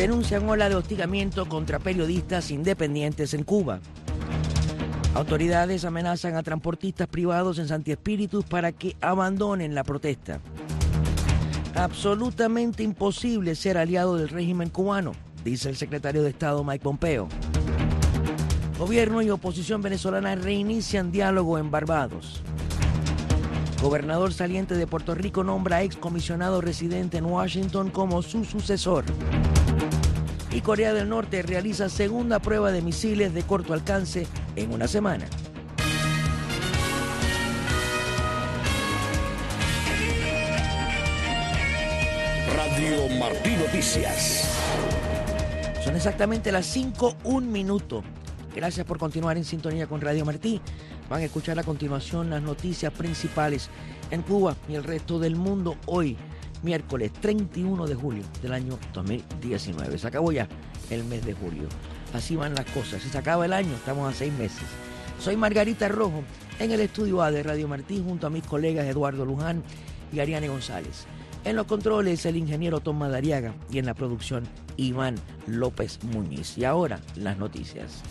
denuncian ola de hostigamiento contra periodistas independientes en Cuba. Autoridades amenazan a transportistas privados en Santi Espíritus para que abandonen la protesta. Absolutamente imposible ser aliado del régimen cubano, dice el secretario de Estado Mike Pompeo. Gobierno y oposición venezolana reinician diálogo en Barbados. Gobernador saliente de Puerto Rico nombra a excomisionado residente en Washington como su sucesor. Y Corea del Norte realiza segunda prueba de misiles de corto alcance en una semana. Radio Martí Noticias. Son exactamente las 5:01. Gracias por continuar en sintonía con Radio Martí. Van a escuchar a continuación las noticias principales en Cuba y el resto del mundo hoy, miércoles 31 de julio del año 2019. Se acabó ya el mes de julio. Así van las cosas. Se acaba el año, estamos a 6 meses. Soy Margarita Rojo en el estudio A de Radio Martí junto a mis colegas Eduardo Luján y Ariane González. En los controles el ingeniero Tom Madariaga y en la producción Iván López Muñiz. Y ahora las noticias.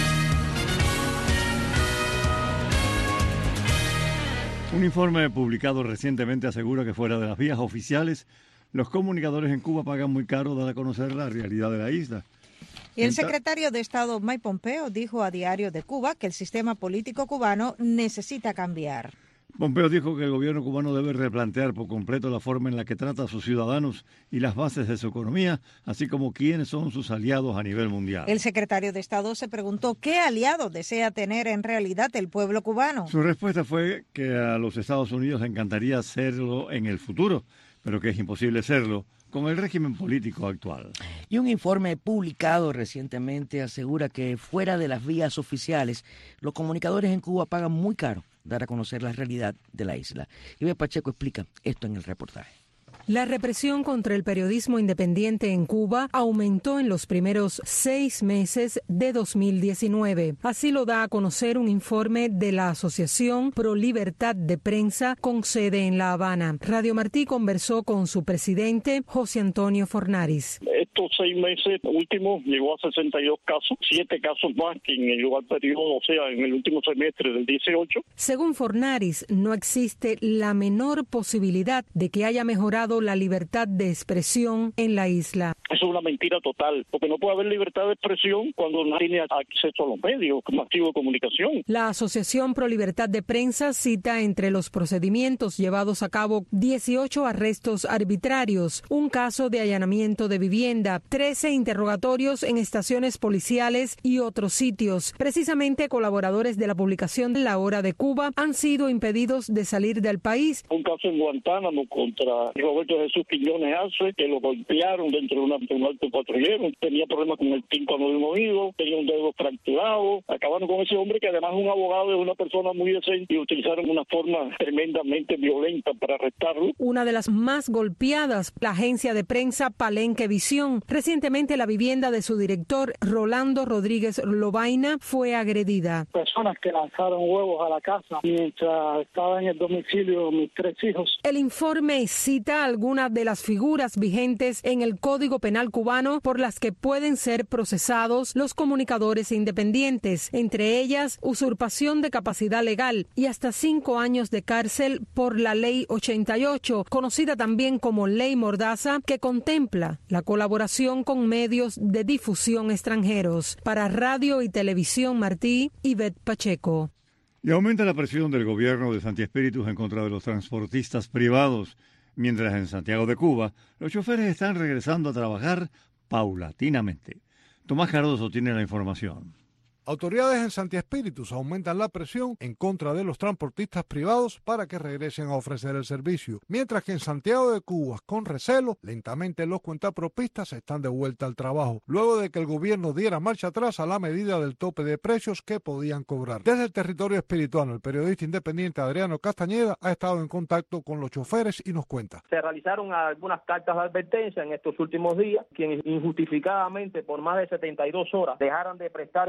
Un informe publicado recientemente asegura que fuera de las vías oficiales, los comunicadores en Cuba pagan muy caro dar a conocer la realidad de la isla. Y el secretario de Estado Mike Pompeo dijo a Diario de Cuba que el sistema político cubano necesita cambiar. Pompeo dijo que el gobierno cubano debe replantear por completo la forma en la que trata a sus ciudadanos y las bases de su economía, así como quiénes son sus aliados a nivel mundial. El secretario de Estado se preguntó qué aliado desea tener en realidad el pueblo cubano. Su respuesta fue que a los Estados Unidos le encantaría serlo en el futuro, pero que es imposible serlo con el régimen político actual. Y un informe publicado recientemente asegura que fuera de las vías oficiales, los comunicadores en Cuba pagan muy caro dar a conocer la realidad de la isla. Ibe Pacheco explica esto en el reportaje. La represión contra el periodismo independiente en Cuba aumentó en los primeros 6 meses de 2019. Así lo da a conocer un informe de la Asociación Pro Libertad de Prensa con sede en La Habana. Radio Martí conversó con su presidente, José Antonio Fornaris. Estos 6 meses últimos llegó a 62 casos, 7 casos más que en el igual periodo, o sea, en el último semestre del 18. Según Fornaris, no existe la menor posibilidad de que haya mejorado la libertad de expresión en la isla. Eso es una mentira total, porque no puede haber libertad de expresión cuando no tiene acceso a los medios masivos de comunicación. La Asociación Pro Libertad de Prensa cita entre los procedimientos llevados a cabo 18 arrestos arbitrarios, un caso de allanamiento de vivienda, 13 interrogatorios en estaciones policiales y otros sitios. Precisamente colaboradores de la publicación La Hora de Cuba han sido impedidos de salir del país. Un caso en Guantánamo contra Roberto Jesús Quiñones Arce, que lo golpearon dentro de un alto patrullero, tenía problemas con el tímpano de un oído, tenía un dedo fracturado, acabaron con ese hombre que además es un abogado, es una persona muy decente y utilizaron una forma tremendamente violenta para arrestarlo. Una de las más golpeadas, la agencia de prensa Palenque Visión. Recientemente la vivienda de su director, Rolando Rodríguez Lobaina, fue agredida. Personas que lanzaron huevos a la casa mientras estaba en el domicilio de mis 3 hijos. El informe cita algunas de las figuras vigentes en el Código Penal cubano por las que pueden ser procesados los comunicadores independientes, entre ellas usurpación de capacidad legal y hasta 5 años de cárcel por la Ley 88, conocida también como Ley Mordaza, que contempla la colaboración con medios de difusión extranjeros. Para Radio y Televisión Martí, Ivette Pacheco. Y aumenta la presión del gobierno de Santi Espíritus en contra de los transportistas privados, mientras en Santiago de Cuba los choferes están regresando a trabajar paulatinamente. Tomás Cardoso tiene la información. Autoridades en Santi Espíritus aumentan la presión en contra de los transportistas privados para que regresen a ofrecer el servicio, mientras que en Santiago de Cuba, con recelo, lentamente los cuentapropistas están de vuelta al trabajo, luego de que el gobierno diera marcha atrás a la medida del tope de precios que podían cobrar. Desde el territorio espirituano, el periodista independiente Adriano Castañeda ha estado en contacto con los choferes y nos cuenta. Se realizaron algunas cartas de advertencia en estos últimos días, quienes injustificadamente por más de 72 horas dejaran de prestar el servicio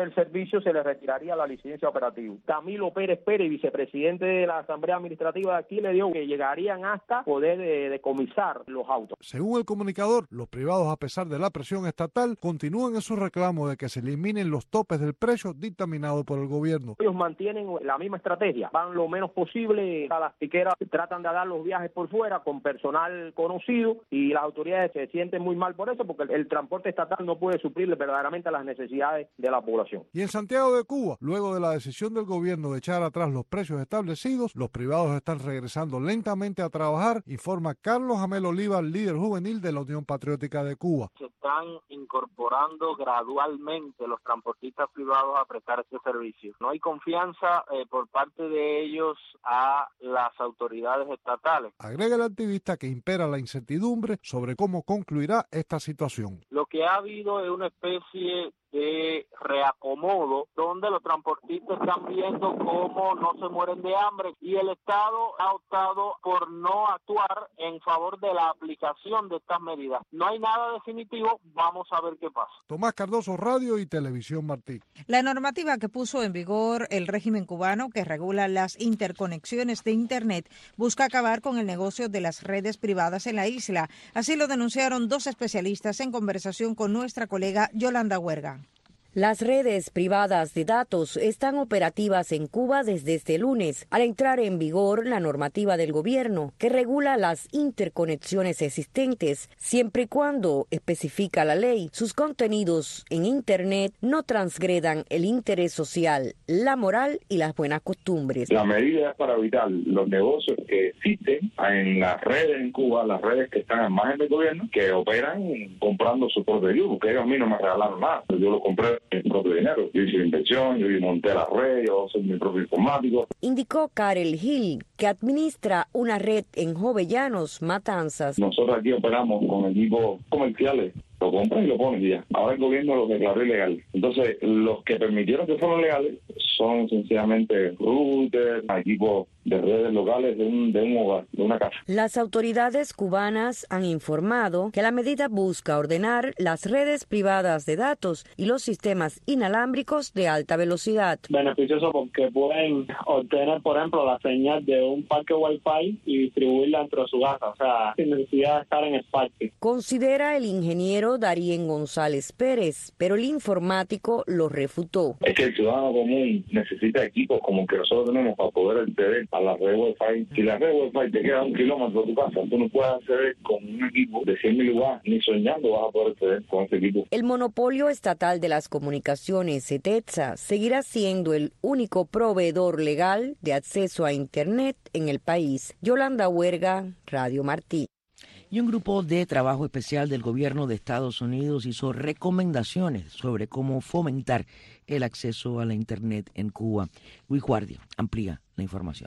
servicio se le retiraría la licencia operativa. Camilo Pérez Pérez, vicepresidente de la Asamblea Administrativa de aquí, le dijo que llegarían hasta poder decomisar los autos. Según el comunicador, los privados, a pesar de la presión estatal, continúan en su reclamo de que se eliminen los topes del precio dictaminado por el gobierno. Ellos mantienen la misma estrategia, van lo menos posible a las piqueras, tratan de dar los viajes por fuera con personal conocido y las autoridades se sienten muy mal por eso porque el transporte estatal no puede suplirle verdaderamente a las necesidades de la población. Y en Santiago de Cuba, luego de la decisión del gobierno de echar atrás los precios establecidos, los privados están regresando lentamente a trabajar, informa Carlos Amel Oliva, líder juvenil de la Unión Patriótica de Cuba. Se están incorporando gradualmente los transportistas privados a prestar este servicio. No hay confianza por parte de ellos a las autoridades estatales. Agrega el activista que impera la incertidumbre sobre cómo concluirá esta situación. Lo que ha habido es una especie de reacomodo donde los transportistas están viendo cómo no se mueren de hambre y el Estado ha optado por no actuar en favor de la aplicación de estas medidas. No hay nada definitivo, vamos a ver qué pasa. Tomás Cardoso, Radio y Televisión Martí. La normativa que puso en vigor el régimen cubano que regula las interconexiones de Internet busca acabar con el negocio de las redes privadas en la isla. Así lo denunciaron dos especialistas en conversación con nuestra colega Yolanda Huerga. Las redes privadas de datos están operativas en Cuba desde este lunes, al entrar en vigor la normativa del gobierno que regula las interconexiones existentes, siempre y cuando, especifica la ley, sus contenidos en Internet no transgredan el interés social, la moral y las buenas costumbres. La medida es para evitar los negocios que existen en las redes en Cuba, las redes que están en margen del gobierno, que operan comprando su propio equipo, porque ellos a mí no me regalaron nada, yo lo compré mi propio dinero. Yo hice la inversión, yo monté la red, yo soy mi propio informático. Indicó Karel Gil, que administra una red en Jovellanos, Matanzas. Nosotros aquí operamos con equipos comerciales. Lo compran y lo ponen ya. Ahora el gobierno lo declaró ilegal. Entonces, los que permitieron que fueron legales son sencillamente routers, equipos de redes locales de un hogar, de una casa. Las autoridades cubanas han informado que la medida busca ordenar las redes privadas de datos y los sistemas inalámbricos de alta velocidad. Beneficioso porque pueden obtener, por ejemplo, la señal de un parque Wi-Fi y distribuirla dentro de su casa, o sea, sin necesidad de estar en el parque. Considera el ingeniero Darien González Pérez, pero el informático lo refutó. Es que el ciudadano común necesita equipos como el que nosotros tenemos para poder acceder a la red Wi-Fi. Si la red Wi-Fi te queda 1 kilómetro de tu casa, tú no puedes acceder con un equipo de 100.000 watts, ni soñando vas a poder acceder con ese equipo. El monopolio estatal de las comunicaciones, CETEXA, seguirá siendo el único proveedor legal de acceso a Internet en el país. Yolanda Huerga, Radio Martí. Y un grupo de trabajo especial del gobierno de Estados Unidos hizo recomendaciones sobre cómo fomentar el acceso a la Internet en Cuba. Luis Guardia amplía la información.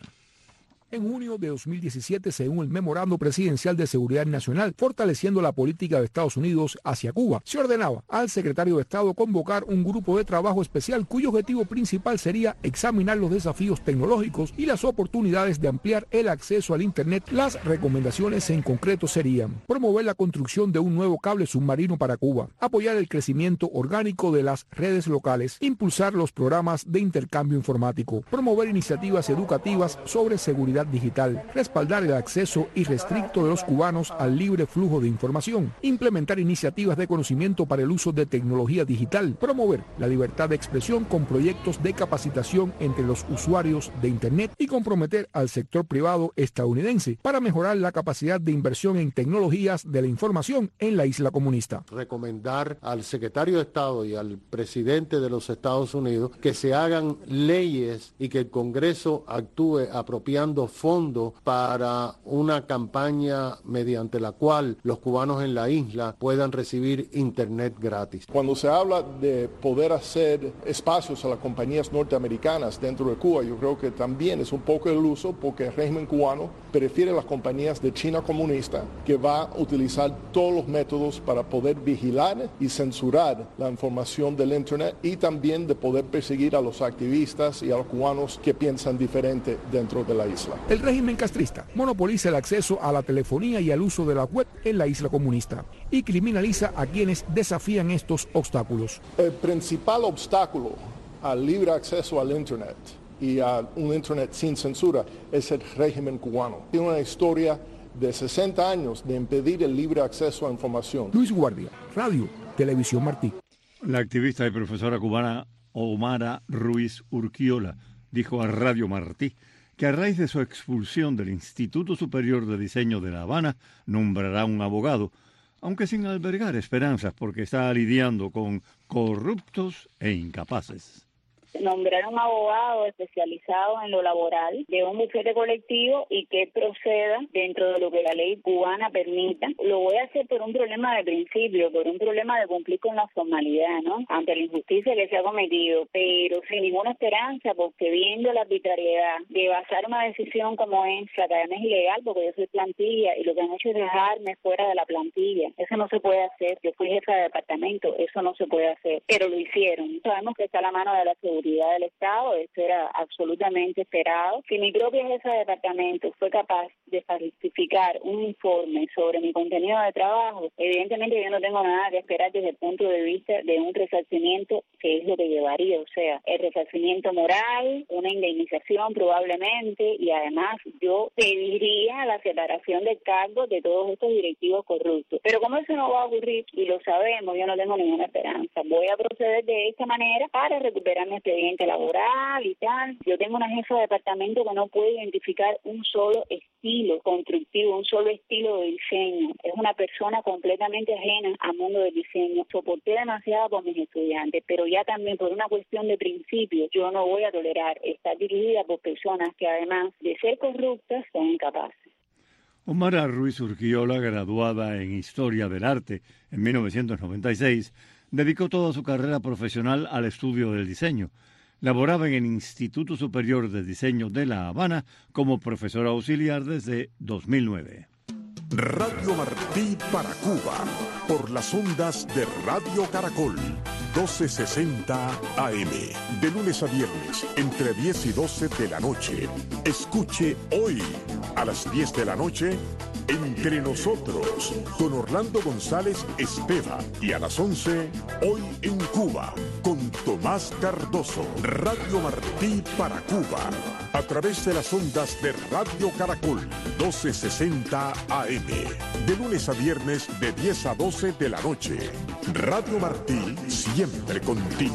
En junio de 2017, según el Memorando Presidencial de Seguridad Nacional, fortaleciendo la política de Estados Unidos hacia Cuba, se ordenaba al secretario de Estado convocar un grupo de trabajo especial cuyo objetivo principal sería examinar los desafíos tecnológicos y las oportunidades de ampliar el acceso al Internet. Las recomendaciones en concreto serían promover la construcción de un nuevo cable submarino para Cuba, apoyar el crecimiento orgánico de las redes locales, impulsar los programas de intercambio informático, promover iniciativas educativas sobre seguridad digital, respaldar el acceso irrestricto de los cubanos al libre flujo de información, implementar iniciativas de conocimiento para el uso de tecnología digital, promover la libertad de expresión con proyectos de capacitación entre los usuarios de Internet y comprometer al sector privado estadounidense para mejorar la capacidad de inversión en tecnologías de la información en la isla comunista. Recomendar al secretario de Estado y al presidente de los Estados Unidos que se hagan leyes y que el Congreso actúe apropiando fondos para una campaña mediante la cual los cubanos en la isla puedan recibir Internet gratis. Cuando se habla de poder hacer espacios a las compañías norteamericanas dentro de Cuba, yo creo que también es un poco el uso porque el régimen cubano prefiere las compañías de China comunista, que va a utilizar todos los métodos para poder vigilar y censurar la información del Internet y también de poder perseguir a los activistas y a los cubanos que piensan diferente dentro de la isla. El régimen castrista monopoliza el acceso a la telefonía y al uso de la web en la isla comunista y criminaliza a quienes desafían estos obstáculos. El principal obstáculo al libre acceso al Internet y a un Internet sin censura es el régimen cubano. Tiene una historia de 60 años de impedir el libre acceso a información. Luis Guardia, Radio, Televisión Martí. La activista y profesora cubana Omara Ruiz Urquiola dijo a Radio Martí que a raíz de su expulsión del Instituto Superior de Diseño de La Habana nombrará un abogado, aunque sin albergar esperanzas porque está lidiando con corruptos e incapaces. Nombrar un abogado especializado en lo laboral de un bufete colectivo y que proceda dentro de lo que la ley cubana permita. Lo voy a hacer por un problema de principio, por un problema de cumplir con la formalidad, ¿no? Ante la injusticia que se ha cometido, pero sin ninguna esperanza, porque viendo la arbitrariedad de basar una decisión como esa, que además es ilegal porque yo soy plantilla y lo que han hecho es dejarme fuera de la plantilla. Eso no se puede hacer. Yo fui jefa de departamento, eso no se puede hacer, pero lo hicieron. Sabemos que está a la mano de la seguridad del Estado, eso era absolutamente esperado. Si mi propia jefa de departamento fue capaz de falsificar un informe sobre mi contenido de trabajo, evidentemente yo no tengo nada que esperar desde el punto de vista de un resarcimiento, que es lo que llevaría, o sea, el resarcimiento moral, una indemnización probablemente, y además yo pediría la separación del cargo de todos estos directivos corruptos. Pero como eso no va a ocurrir, y lo sabemos, yo no tengo ninguna esperanza. Voy a proceder de esta manera para recuperar mi expediente laboral y tal. Yo tengo una jefa de departamento que no puede identificar un solo estilo constructivo, un solo estilo de diseño. Es una persona completamente ajena al mundo del diseño. Soporté demasiado por mis estudiantes, pero ya también por una cuestión de principio, yo no voy a tolerar estar dirigida por personas que además de ser corruptas son incapaces. Omara Ruiz Urquiola, graduada en Historia del Arte en 1996, dedicó toda su carrera profesional al estudio del diseño. Laboraba en el Instituto Superior de Diseño de La Habana como profesora auxiliar desde 2009. Radio Martí para Cuba, por las ondas de Radio Caracol, 1260 AM, de lunes a viernes, entre 10 y 12 de la noche. Escuche hoy, a las 10 de la noche, Entre Nosotros, con Orlando González Espeva, y a las 11, Hoy en Cuba, con Tomás Cardoso. Radio Martí para Cuba, a través de las ondas de Radio Caracol, 1260 AM, de lunes a viernes, de 10 a 12 de la noche. Radio Martí, siempre contigo.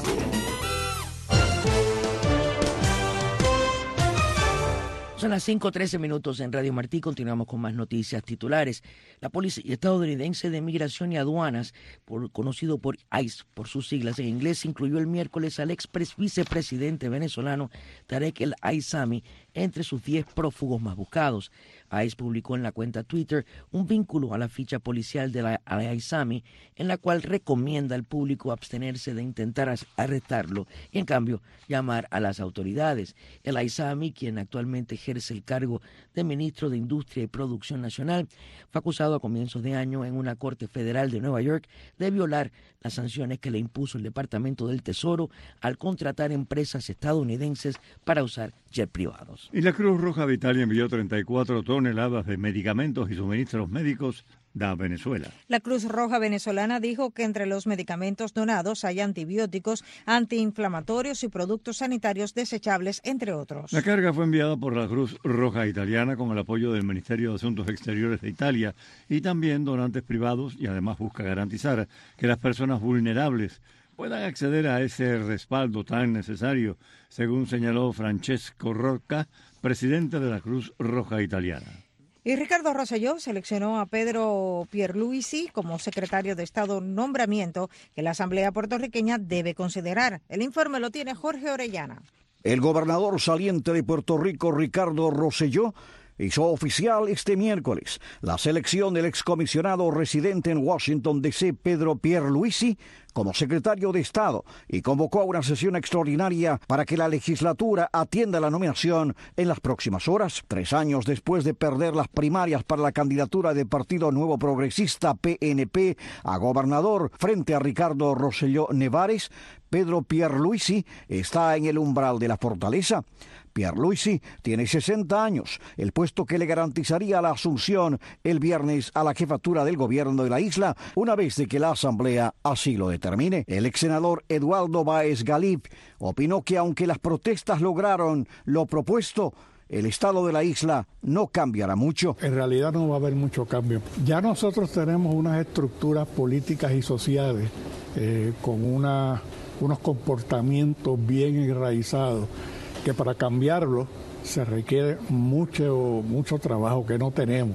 Son las 5:13 minutos en Radio Martí. Continuamos con más noticias titulares. La Policía Estadounidense de Migración y Aduanas, conocido por ICE por sus siglas en inglés, incluyó el miércoles al ex vicepresidente venezolano Tarek El Aissami entre sus 10 prófugos más buscados. ICE publicó en la cuenta Twitter un vínculo a la ficha policial de Aissami, en la cual recomienda al público abstenerse de intentar arrestarlo y, en cambio, llamar a las autoridades. El Aissami, quien actualmente ejerce el cargo de ministro de Industria y Producción Nacional, fue acusado a comienzos de año en una corte federal de Nueva York de violar las sanciones que le impuso el Departamento del Tesoro al contratar empresas estadounidenses para usar jets privados. Y la Cruz Roja de Italia envió 34 toneladas de medicamentos y suministros médicos a Venezuela. La Cruz Roja venezolana dijo que entre los medicamentos donados hay antibióticos, antiinflamatorios y productos sanitarios desechables, entre otros. La carga fue enviada por la Cruz Roja italiana con el apoyo del Ministerio de Asuntos Exteriores de Italia y también donantes privados, y además busca garantizar que las personas vulnerables puedan acceder a ese respaldo tan necesario, según señaló Francesco Rocca, presidente de la Cruz Roja italiana. Y Ricardo Rosselló seleccionó a Pedro Pierluisi como secretario de Estado, nombramiento que la Asamblea puertorriqueña debe considerar. El informe lo tiene Jorge Orellana. El gobernador saliente de Puerto Rico, Ricardo Rosselló, hizo oficial este miércoles la selección del excomisionado residente en Washington, D.C., Pedro Pierluisi, como secretario de Estado, y convocó a una sesión extraordinaria para que la legislatura atienda la nominación en las próximas horas. 3 años después de perder las primarias para la candidatura del Partido Nuevo Progresista, PNP, a gobernador frente a Ricardo Rosselló Nevares, Pedro Pierluisi está en el umbral de la fortaleza. Pierluisi tiene 60 años, el puesto que le garantizaría la asunción el viernes a la jefatura del gobierno de la isla, una vez de que la Asamblea así lo determine. El ex senador Eduardo Báez Galip opinó que aunque las protestas lograron lo propuesto, el estado de la isla no cambiará mucho. En realidad no va a haber mucho cambio. Ya nosotros tenemos unas estructuras políticas y sociales con unos comportamientos bien enraizados que para cambiarlo se requiere mucho trabajo que no tenemos.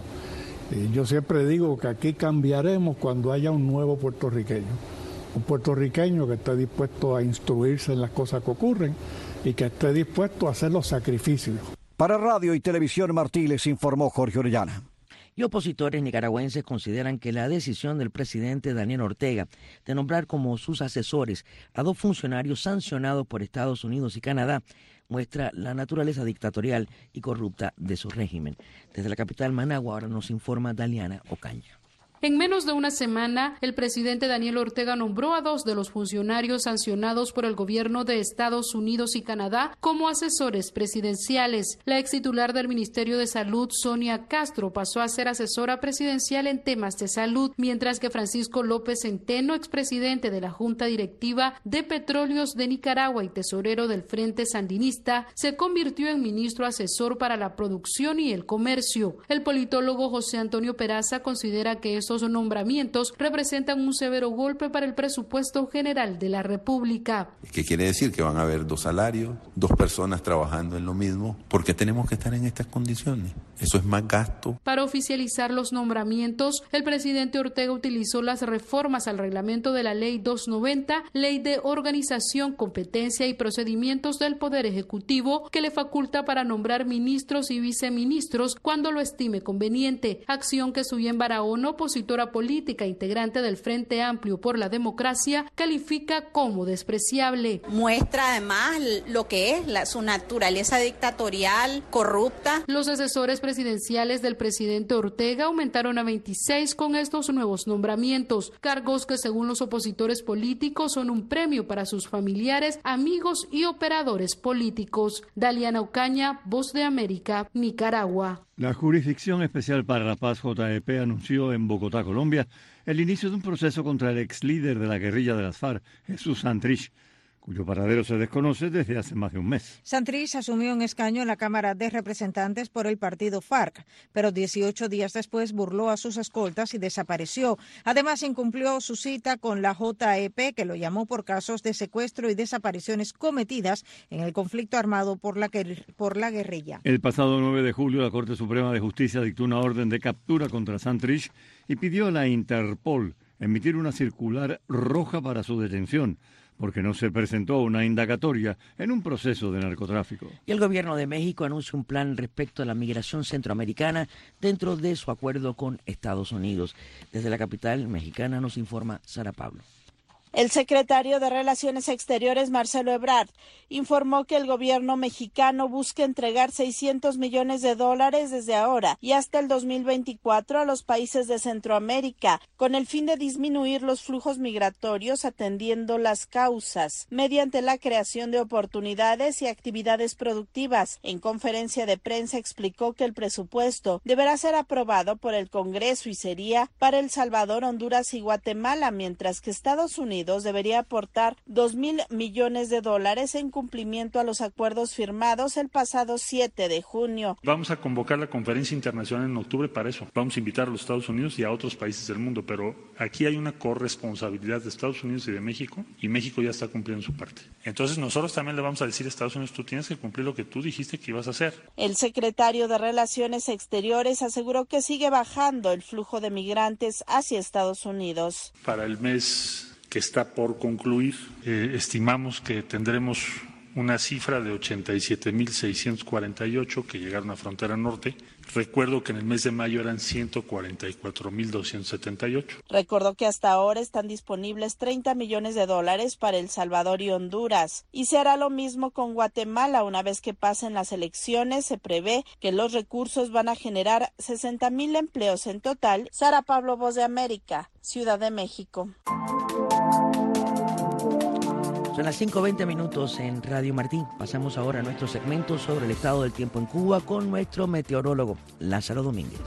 Yo siempre digo que aquí cambiaremos cuando haya un nuevo puertorriqueño. Un puertorriqueño que esté dispuesto a instruirse en las cosas que ocurren y que esté dispuesto a hacer los sacrificios. Para Radio y Televisión Martí les informó Jorge Orellana. Y opositores nicaragüenses consideran que la decisión del presidente Daniel Ortega de nombrar como sus asesores a 2 funcionarios sancionados por Estados Unidos y Canadá muestra la naturaleza dictatorial y corrupta de su régimen. Desde la capital Managua ahora nos informa Daliana Ocaña. En menos de una semana, el presidente Daniel Ortega nombró a 2 de los funcionarios sancionados por el gobierno de Estados Unidos y Canadá como asesores presidenciales. La ex titular del Ministerio de Salud, Sonia Castro, pasó a ser asesora presidencial en temas de salud, mientras que Francisco López Centeno, expresidente de la Junta Directiva de Petróleos de Nicaragua y tesorero del Frente Sandinista, se convirtió en ministro asesor para la producción y el comercio. El politólogo José Antonio Peraza considera que estos nombramientos representan un severo golpe para el presupuesto general de la República. ¿Qué quiere decir? Que van a haber 2 salarios, 2 personas trabajando en lo mismo. ¿Por qué tenemos que estar en estas condiciones? Eso es más gasto. Para oficializar los nombramientos, el presidente Ortega utilizó las reformas al reglamento de la Ley 290, Ley de Organización, Competencia y Procedimientos del Poder Ejecutivo, que le faculta para nombrar ministros y viceministros cuando lo estime conveniente, acción que Suyen Barahona, opositora política integrante del Frente Amplio por la Democracia, califica como despreciable. Muestra además lo que es su naturaleza dictatorial, corrupta. Los asesores presidenciales del presidente Ortega aumentaron a 26 con estos nuevos nombramientos, cargos que según los opositores políticos son un premio para sus familiares, amigos y operadores políticos. Daliana Ocaña, Voz de América, Nicaragua. La Jurisdicción Especial para la Paz, JEP, anunció en Bogotá, Colombia, el inicio de un proceso contra el ex líder de la guerrilla de las FARC, Jesús Santrich, cuyo paradero se desconoce desde hace más de un mes. Santrich asumió un escaño en la Cámara de Representantes por el partido FARC, pero 18 días después burló a sus escoltas y desapareció. Además, incumplió su cita con la JEP, que lo llamó por casos de secuestro y desapariciones cometidas en el conflicto armado por la guerrilla. El pasado 9 de julio, la Corte Suprema de Justicia dictó una orden de captura contra Santrich y pidió a la Interpol emitir una circular roja para su detención, porque no se presentó una indagatoria en un proceso de narcotráfico. Y el gobierno de México anuncia un plan respecto a la migración centroamericana dentro de su acuerdo con Estados Unidos. Desde la capital mexicana nos informa Sara Pablo. El secretario de Relaciones Exteriores, Marcelo Ebrard, informó que el gobierno mexicano busca entregar $600 millones desde ahora y hasta el 2024 a los países de Centroamérica, con el fin de disminuir los flujos migratorios atendiendo las causas, mediante la creación de oportunidades y actividades productivas. En conferencia de prensa explicó que el presupuesto deberá ser aprobado por el Congreso y sería para El Salvador, Honduras y Guatemala, mientras que Estados Unidos debería aportar $2,000 millones en cumplimiento a los acuerdos firmados el pasado 7 de junio. Vamos a convocar la conferencia internacional en octubre para eso. Vamos a invitar a los Estados Unidos y a otros países del mundo, pero aquí hay una corresponsabilidad de Estados Unidos y de México, y México ya está cumpliendo su parte. Entonces nosotros también le vamos a decir a Estados Unidos, tú tienes que cumplir lo que tú dijiste que ibas a hacer. El secretario de Relaciones Exteriores aseguró que sigue bajando el flujo de migrantes hacia Estados Unidos. Para el mes que está por concluir, estimamos que tendremos una cifra de 87.648 que llegaron a frontera norte. Recuerdo que en el mes de mayo eran 144.278. Recordó que hasta ahora están disponibles $30 millones para El Salvador y Honduras. Y se hará lo mismo con Guatemala. Una vez que pasen las elecciones, se prevé que los recursos van a generar 60,000 empleos en total. Sara Pablo, Voz de América, Ciudad de México. Son las 5:20 en Radio Martí. Pasamos ahora a nuestro segmento sobre el estado del tiempo en Cuba con nuestro meteorólogo Lázaro Domínguez.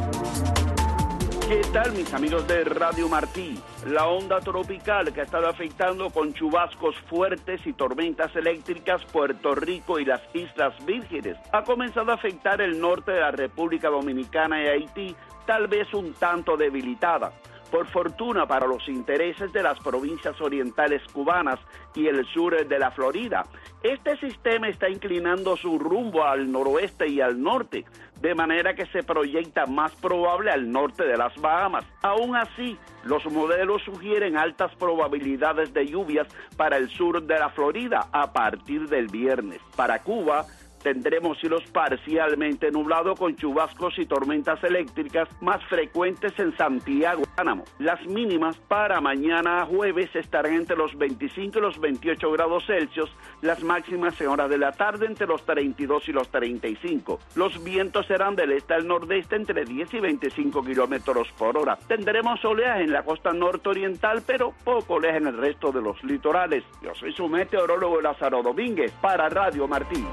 ¿Qué tal, mis amigos de Radio Martí? La onda tropical que ha estado afectando con chubascos fuertes y tormentas eléctricas Puerto Rico y las Islas Vírgenes ha comenzado a afectar el norte de la República Dominicana y Haití, tal vez un tanto debilitada. Por fortuna para los intereses de las provincias orientales cubanas y el sur de la Florida, este sistema está inclinando su rumbo al noroeste y al norte, de manera que se proyecta más probable al norte de las Bahamas. Aún así, los modelos sugieren altas probabilidades de lluvias para el sur de la Florida a partir del viernes. Para Cuba, tendremos cielos parcialmente nublados con chubascos y tormentas eléctricas más frecuentes en Santiago, Guantánamo. Las mínimas para mañana jueves estarán entre los 25 y los 28 grados Celsius, las máximas en horas de la tarde entre los 32 y los 35. Los vientos serán del este al nordeste entre 10 y 25 kilómetros por hora. Tendremos oleaje en la costa norte-oriental, pero poco oleaje en el resto de los litorales. Yo soy su meteorólogo Lázaro Domínguez para Radio Martí.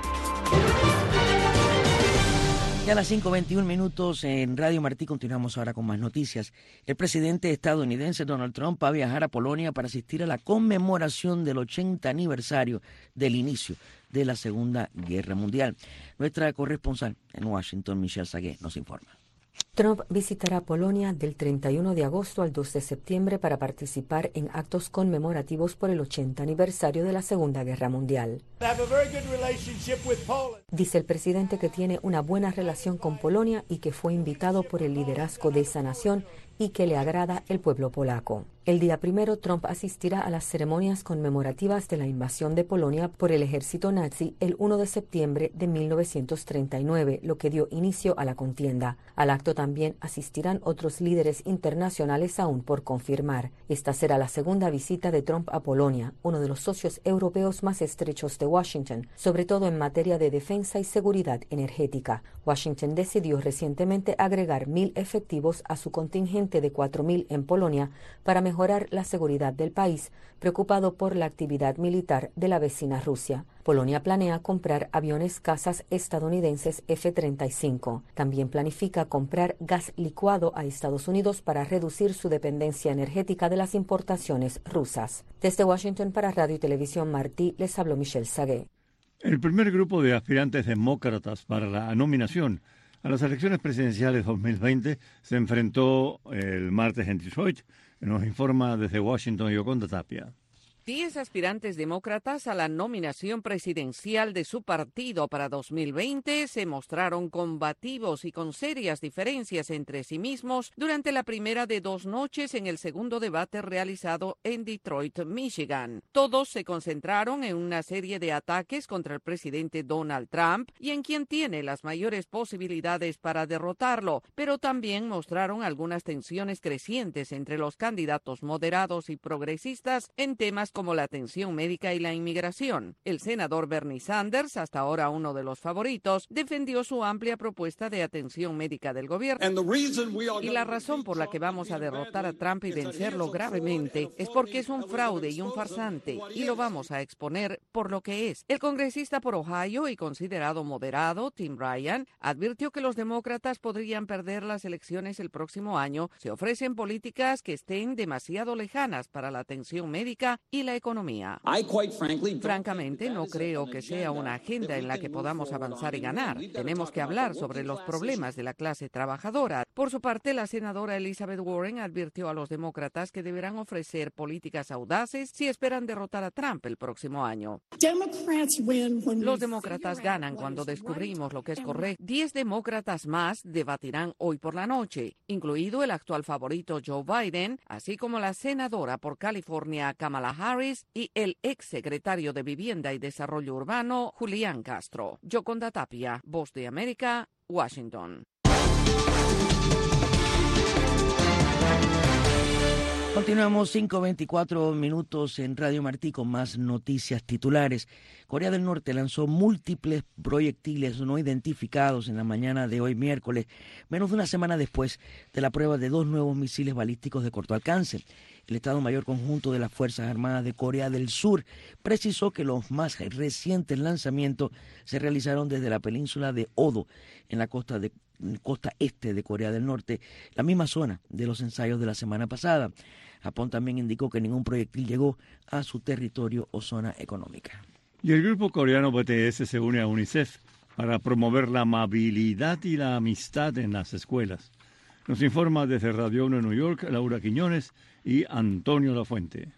Ya a las 5:21 en Radio Martí continuamos ahora con más noticias. El presidente estadounidense Donald Trump va a viajar a Polonia para asistir a la conmemoración del 80 aniversario del inicio de la Segunda Guerra Mundial. Nuestra corresponsal en Washington, Michelle Sagué, nos informa. Trump visitará Polonia del 31 de agosto al 2 de septiembre para participar en actos conmemorativos por el 80 aniversario de la Segunda Guerra Mundial. Dice el presidente que tiene una buena relación con Polonia y que fue invitado por el liderazgo de esa nación y que le agrada el pueblo polaco. El día primero, Trump asistirá a las ceremonias conmemorativas de la invasión de Polonia por el ejército nazi el 1 de septiembre de 1939, lo que dio inicio a la contienda. Al acto también asistirán otros líderes internacionales aún por confirmar. Esta será la segunda visita de Trump a Polonia, uno de los socios europeos más estrechos de Washington, sobre todo en materia de defensa y seguridad energética. Washington decidió recientemente agregar 1.000 efectivos a su contingente de 4.000 en Polonia para mejorar la seguridad del país, preocupado por la actividad militar de la vecina Rusia. Polonia planea comprar aviones cazas estadounidenses F-35. También planifica comprar gas licuado a Estados Unidos para reducir su dependencia energética de las importaciones rusas. Desde Washington para Radio y Televisión Martí, les habló Michelle Sagué. El primer grupo de aspirantes demócratas para la nominación a las elecciones presidenciales 2020 se enfrentó el martes en Detroit. Nos informa desde Washington Yoconda Tapia. 10 aspirantes demócratas a la nominación presidencial de su partido para 2020 se mostraron combativos y con serias diferencias entre sí mismos durante la primera de 2 noches en el segundo debate realizado en Detroit, Michigan. Todos se concentraron en una serie de ataques contra el presidente Donald Trump y en quien tiene las mayores posibilidades para derrotarlo, pero también mostraron algunas tensiones crecientes entre los candidatos moderados y progresistas en temas como la atención médica y la inmigración. El senador Bernie Sanders, hasta ahora uno de los favoritos, defendió su amplia propuesta de atención médica del gobierno. Y la razón por la que vamos a derrotar a Trump y vencerlo gravemente es porque es un fraude y un farsante, y lo vamos a exponer por lo que es. El congresista por Ohio y considerado moderado, Tim Ryan, advirtió que los demócratas podrían perder las elecciones el próximo año si ofrecen políticas que estén demasiado lejanas para la atención médica y la economía. Francamente, no creo que sea una agenda en la que podamos avanzar y ganar. Tenemos que hablar sobre los problemas de la clase trabajadora. Por su parte, la senadora Elizabeth Warren advirtió a los demócratas que deberán ofrecer políticas audaces si esperan derrotar a Trump el próximo año. Los demócratas ganan cuando descubrimos lo que es correcto. 10 demócratas más debatirán hoy por la noche, incluido el actual favorito Joe Biden, así como la senadora por California Kamala Harris y el exsecretario de Vivienda y Desarrollo Urbano, Julián Castro. Yoconda Tapia, Voz de América, Washington. Continuamos 5:24 minutos en Radio Martí con más noticias titulares. Corea del Norte lanzó múltiples proyectiles no identificados en la mañana de hoy miércoles, menos de una semana después de la prueba de 2 nuevos misiles balísticos de corto alcance. El Estado Mayor Conjunto de las Fuerzas Armadas de Corea del Sur precisó que los más recientes lanzamientos se realizaron desde la península de Odo, en la costa este de Corea del Norte, la misma zona de los ensayos de la semana pasada. Japón también indicó que ningún proyectil llegó a su territorio o zona económica. Y el grupo coreano BTS se une a UNICEF para promover la amabilidad y la amistad en las escuelas. Nos informa desde Radio 1 en New York, Laura Quiñones y Antonio Lafuente.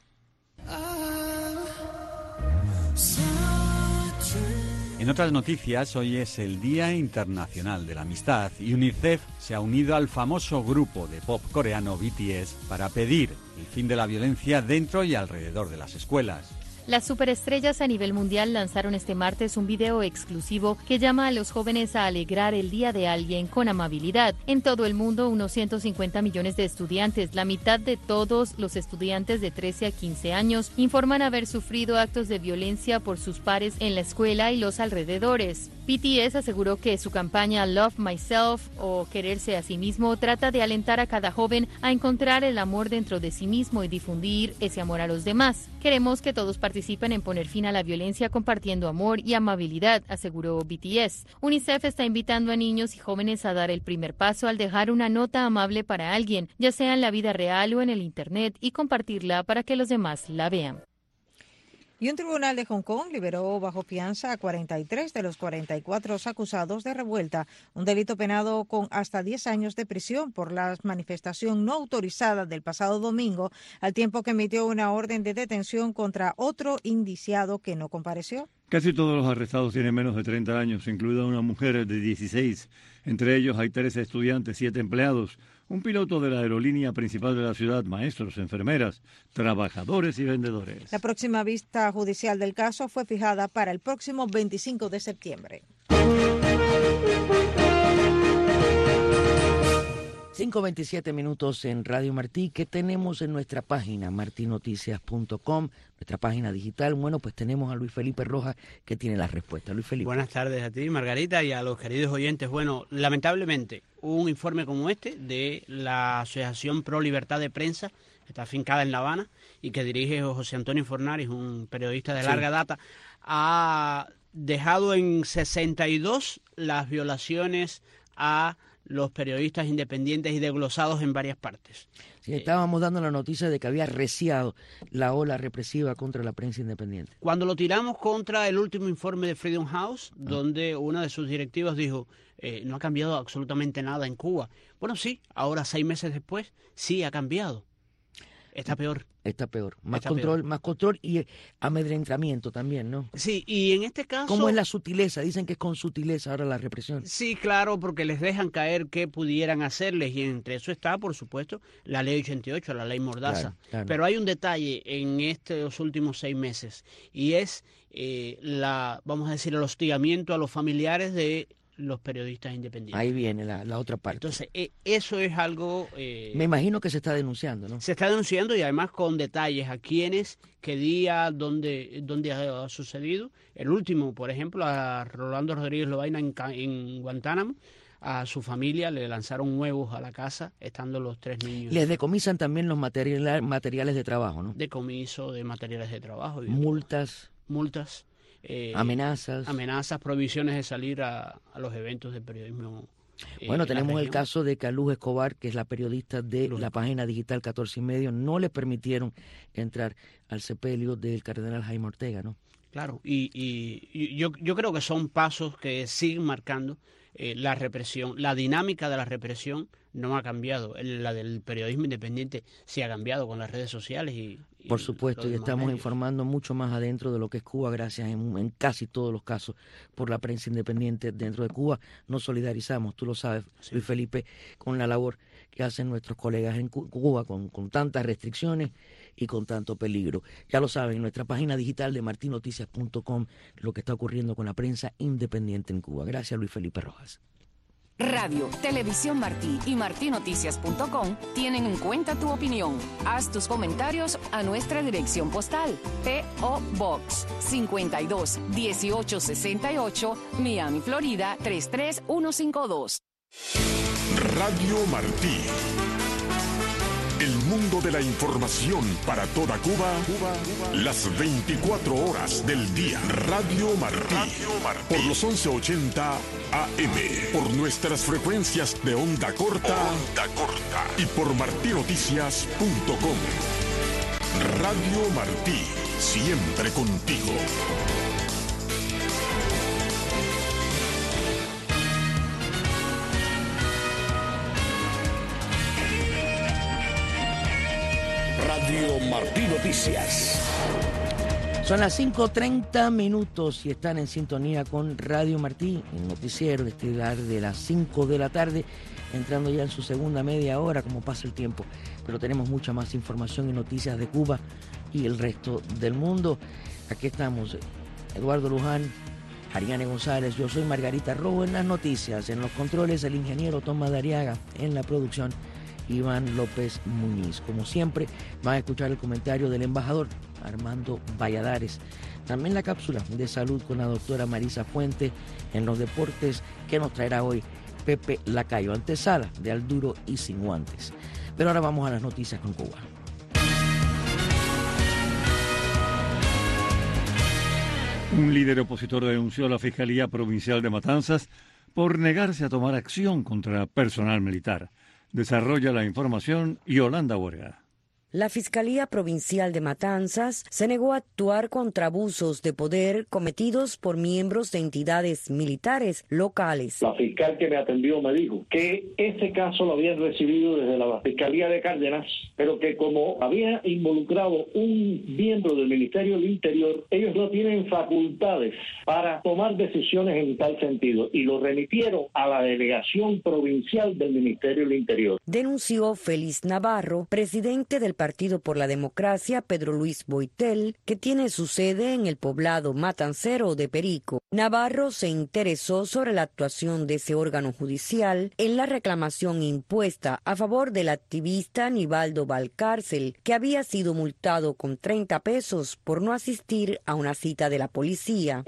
En otras noticias, hoy es el Día Internacional de la Amistad y UNICEF se ha unido al famoso grupo de pop coreano BTS para pedir el fin de la violencia dentro y alrededor de las escuelas. Las superestrellas a nivel mundial lanzaron este martes un video exclusivo que llama a los jóvenes a alegrar el día de alguien con amabilidad. En todo el mundo, unos 150 millones de estudiantes, la mitad de todos los estudiantes de 13 a 15 años, informan haber sufrido actos de violencia por sus pares en la escuela y los alrededores. BTS aseguró que su campaña Love Myself o Quererse a sí mismo trata de alentar a cada joven a encontrar el amor dentro de sí mismo y difundir ese amor a los demás. Queremos que todos participen en poner fin a la violencia compartiendo amor y amabilidad, aseguró BTS. UNICEF está invitando a niños y jóvenes a dar el primer paso al dejar una nota amable para alguien, ya sea en la vida real o en el Internet, y compartirla para que los demás la vean. Y un tribunal de Hong Kong liberó bajo fianza a 43 de los 44 acusados de revuelta, un delito penado con hasta 10 años de prisión por la manifestación no autorizada del pasado domingo, al tiempo que emitió una orden de detención contra otro indiciado que no compareció. Casi todos los arrestados tienen menos de 30 años, incluida una mujer de 16. Entre ellos hay 13 estudiantes, 7 empleados, un piloto de la aerolínea principal de la ciudad, maestros, enfermeras, trabajadores y vendedores. La próxima vista judicial del caso fue fijada para el próximo 25 de septiembre. 5:27 minutos en Radio Martí. ¿Qué tenemos en nuestra página, martinoticias.com, nuestra página digital? Bueno, pues tenemos a Luis Felipe Rojas, que tiene la respuesta. Luis Felipe. Buenas tardes a ti, Margarita, y a los queridos oyentes. Bueno, lamentablemente, un informe como este de la Asociación Pro Libertad de Prensa, que está afincada en La Habana y que dirige José Antonio Fornaris, un periodista de larga data, ha dejado en 62 las violaciones a los periodistas independientes y desglosados en varias partes. Sí, estábamos dando la noticia de que había arreciado la ola represiva contra la prensa independiente. Cuando lo tiramos contra el último informe de Freedom House, donde una de sus directivas dijo, no ha cambiado absolutamente nada en Cuba. Bueno, sí, ahora 6 meses después, sí ha cambiado. Está peor. Está peor. Más control y amedrentamiento también, ¿no? Sí, y en este caso... ¿Cómo es la sutileza? Dicen que es con sutileza ahora la represión. Sí, claro, porque les dejan caer qué pudieran hacerles, y entre eso está, por supuesto, la ley 88, la ley Mordaza. Claro. Pero hay un detalle en estos últimos 6 meses, y es vamos a decir, el hostigamiento a los familiares de los periodistas independientes. Ahí viene la otra parte. Entonces, eso es algo... Me imagino que se está denunciando, ¿no? Se está denunciando, y además con detalles a quiénes, qué día, dónde ha sucedido. El último, por ejemplo, a Rolando Rodríguez Lobaina en Guantánamo. A su familia le lanzaron huevos a la casa, estando los 3 niños. Les decomisan también los materiales de trabajo, ¿no? Decomiso de materiales de trabajo. Multas. Amenazas, prohibiciones de salir a los eventos de periodismo. Bueno, tenemos el caso de que Luz Escobar, que es la periodista de la página digital 14 y medio, no le permitieron entrar al sepelio del cardenal Jaime Ortega, ¿no? Claro, y yo creo que son pasos que siguen marcando la represión. La dinámica de la represión no ha cambiado. La del periodismo independiente sí ha cambiado con las redes sociales y por supuesto, y estamos informando mucho más adentro de lo que es Cuba, gracias en casi todos los casos por la prensa independiente dentro de Cuba. Nos solidarizamos, tú lo sabes, sí, Luis Felipe, con la labor que hacen nuestros colegas en Cuba con tantas restricciones y con tanto peligro. Ya lo saben, en nuestra página digital de martinoticias.com, lo que está ocurriendo con la prensa independiente en Cuba. Gracias, Luis Felipe Rojas. Radio, Televisión Martí y martinoticias.com tienen en cuenta tu opinión. Haz tus comentarios a nuestra dirección postal. P.O. Box 52 1868, Miami, Florida 33152. Radio Martí. El mundo de la información para toda Cuba, las 24 horas del día. Radio Martí. Por los 1180 AM. Por nuestras frecuencias de onda corta. Y por martinoticias.com. Radio Martí. Siempre contigo. Radio Martí Noticias. Son las 5:30 y están en sintonía con Radio Martí, el noticiero estelar de las 5 de la tarde, entrando ya en su segunda media hora, como pasa el tiempo. Pero tenemos mucha más información y noticias de Cuba y el resto del mundo. Aquí estamos, Eduardo Luján, Ariane González, yo soy Margarita Rojo en las noticias, en los controles el ingeniero Tomás Dariaga, en la producción Iván López Muñiz. Como siempre, van a escuchar el comentario del embajador Armando Valladares. También la cápsula de salud con la doctora Marisa Fuente. En los deportes, que nos traerá hoy Pepe Lacayo, antesala de Al Duro y Sin Guantes. Pero ahora vamos a las noticias con Cuba. Un líder opositor denunció a la Fiscalía Provincial de Matanzas por negarse a tomar acción contra personal militar. Desarrolla la información Yolanda Huerga. La Fiscalía Provincial de Matanzas se negó a actuar contra abusos de poder cometidos por miembros de entidades militares locales. La fiscal que me atendió me dijo que ese caso lo habían recibido desde la Fiscalía de Cárdenas, pero que como había involucrado un miembro del Ministerio del Interior, ellos no tienen facultades para tomar decisiones en tal sentido y lo remitieron a la Delegación Provincial del Ministerio del Interior. Denunció Félix Navarro, presidente del Partido por la Democracia, Pedro Luis Boitel, que tiene su sede en el poblado matancero de Perico. Navarro se interesó sobre la actuación de ese órgano judicial en la reclamación impuesta a favor del activista Nivaldo Valcárcel, que había sido multado con 30 pesos por no asistir a una cita de la policía.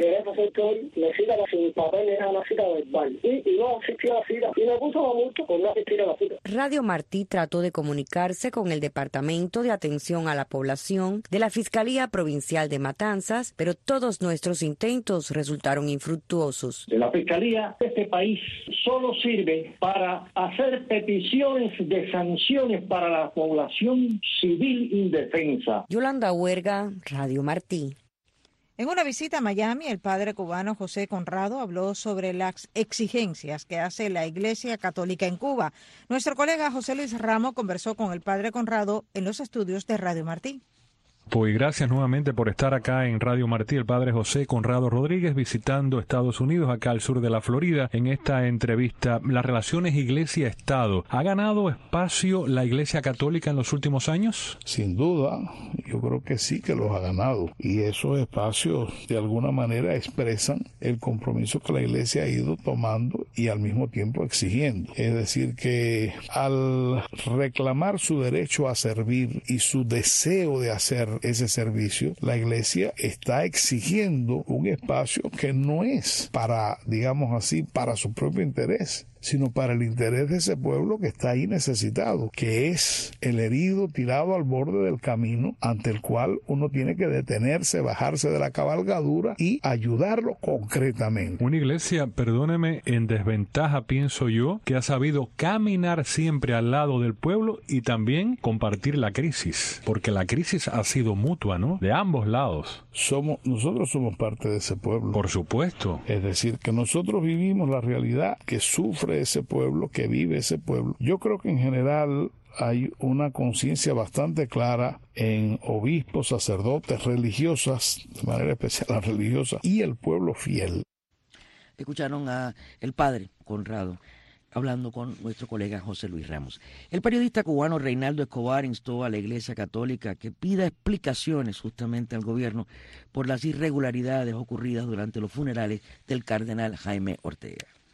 Radio Martí trató de comunicarse con el departamento de atención a la población de la Fiscalía Provincial de Matanzas, pero todos nuestros intentos resultaron infructuosos. La Fiscalía de este país solo sirve para hacer peticiones de sanciones para la población civil indefensa. Yolanda Huerga, Radio Martí. En una visita a Miami, el padre cubano José Conrado habló sobre las exigencias que hace la Iglesia Católica en Cuba. Nuestro colega José Luis Ramos conversó con el padre Conrado en los estudios de Radio Martí. Pues gracias nuevamente por estar acá en Radio Martí, el padre José Conrado Rodríguez, visitando Estados Unidos, acá al sur de la Florida. En esta entrevista, las relaciones Iglesia-Estado, ¿ha ganado espacio la Iglesia Católica en los últimos años? Sin duda, yo creo que sí que los ha ganado. Y esos espacios, de alguna manera, expresan el compromiso que la Iglesia ha ido tomando y al mismo tiempo exigiendo. Es decir, que al reclamar su derecho a servir y su deseo de hacer ese servicio, la Iglesia está exigiendo un espacio que no es para, digamos así, para su propio interés, sino para el interés de ese pueblo que está ahí necesitado, que es el herido tirado al borde del camino, ante el cual uno tiene que detenerse, bajarse de la cabalgadura y ayudarlo concretamente. Una iglesia, perdóneme, en desventaja, pienso yo, que ha sabido caminar siempre al lado del pueblo y también compartir la crisis, porque la crisis ha sido mutua, ¿no? De ambos lados. Nosotros somos parte de ese pueblo. Por supuesto. Es decir, que nosotros vivimos la realidad que sufre ese pueblo, que vive ese pueblo. Yo creo que en general hay una conciencia bastante clara en obispos, sacerdotes, religiosas, de manera especial las religiosas, y el pueblo fiel. Escucharon a el padre Conrado hablando con nuestro colega José Luis Ramos. El periodista cubano Reinaldo Escobar instó a la Iglesia Católica que pida explicaciones justamente al gobierno por las irregularidades ocurridas durante los funerales del cardenal Jaime Ortega.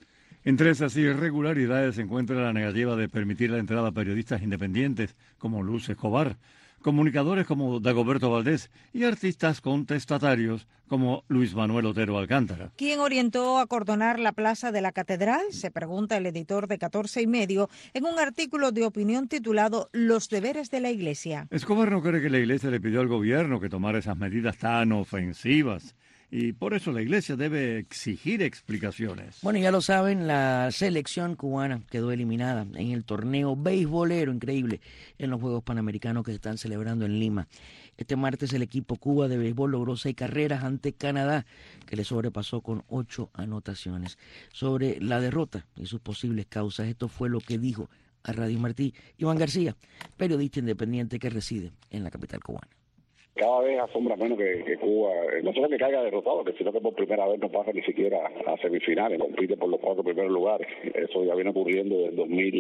Entre esas irregularidades se encuentra la negativa de permitir la entrada a periodistas independientes como Luz Escobar, comunicadores como Dagoberto Valdés y artistas contestatarios como Luis Manuel Otero Alcántara. ¿Quién orientó a acordonar la plaza de la Catedral? Se pregunta el editor de 14 y medio en un artículo de opinión titulado Los deberes de la Iglesia. Escobar no cree que la Iglesia le pidió al gobierno que tomara esas medidas tan ofensivas. Y por eso la Iglesia debe exigir explicaciones. Bueno, ya lo saben, la selección cubana quedó eliminada en el torneo beisbolero, increíble, en los Juegos Panamericanos que se están celebrando en Lima. Este martes el equipo Cuba de béisbol logró 6 carreras ante Canadá, que le sobrepasó con 8 anotaciones. Sobre la derrota y sus posibles causas, esto fue lo que dijo a Radio Martí Iván García, periodista independiente que reside en la capital cubana. Cada vez asombra menos que Cuba, no solo que caiga derrotado, sino que por primera vez no pasa ni siquiera a semifinales, compite por los 4 primeros lugares. Eso ya viene ocurriendo desde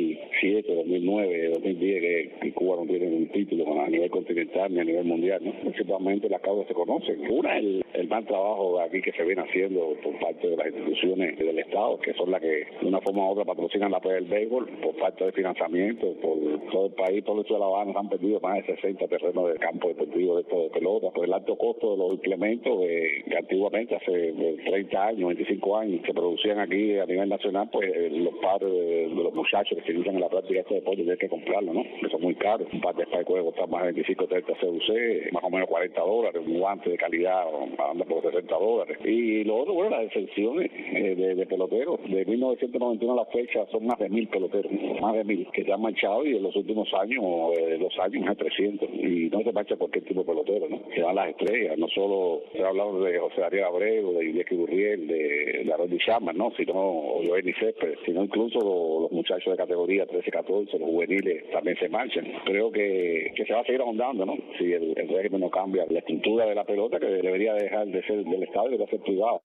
2007, 2009, 2010, que Cuba no tiene un título a nivel continental ni a nivel mundial, ¿no? Principalmente las causas se conocen. Una es el mal trabajo de aquí que se viene haciendo por parte de las instituciones del Estado, que son las que de una forma u otra patrocinan la pelea del béisbol, por parte de financiamiento, por todo el país, todo el sur de La Habana, han perdido más de 60 terrenos del campo deportivo de estos pelota por el alto costo de los implementos que antiguamente, hace 30 años, 25 años, se producían aquí a nivel nacional, pues los padres de los muchachos que se usan en la práctica de este deporte tienen que comprarlo, ¿no? Que son muy caros. Un par de spike puede costar más de 25 30 CUC, más o menos $40, un guante de calidad anda por $60. Y lo otro, bueno, las exenciones de peloteros. De 1991 a la fecha son más de 1,000 peloteros, más de 1,000, que se han marchado, y en los últimos años, 2 años, más de 300. Y no se marcha cualquier tipo de pelotero, ¿no? Se van las estrellas, no solo se ha hablado de José Ariel Abreu, de Iñaki Gurriel, de Harold Chapman, ¿no? Sino Joel Céspedes, sino incluso los muchachos de categoría 13-14, los juveniles también se marchan. Creo que se va a seguir ahondando, ¿no? Si el régimen no cambia la estructura de la pelota, que debería dejar de ser del Estado y debería ser privado.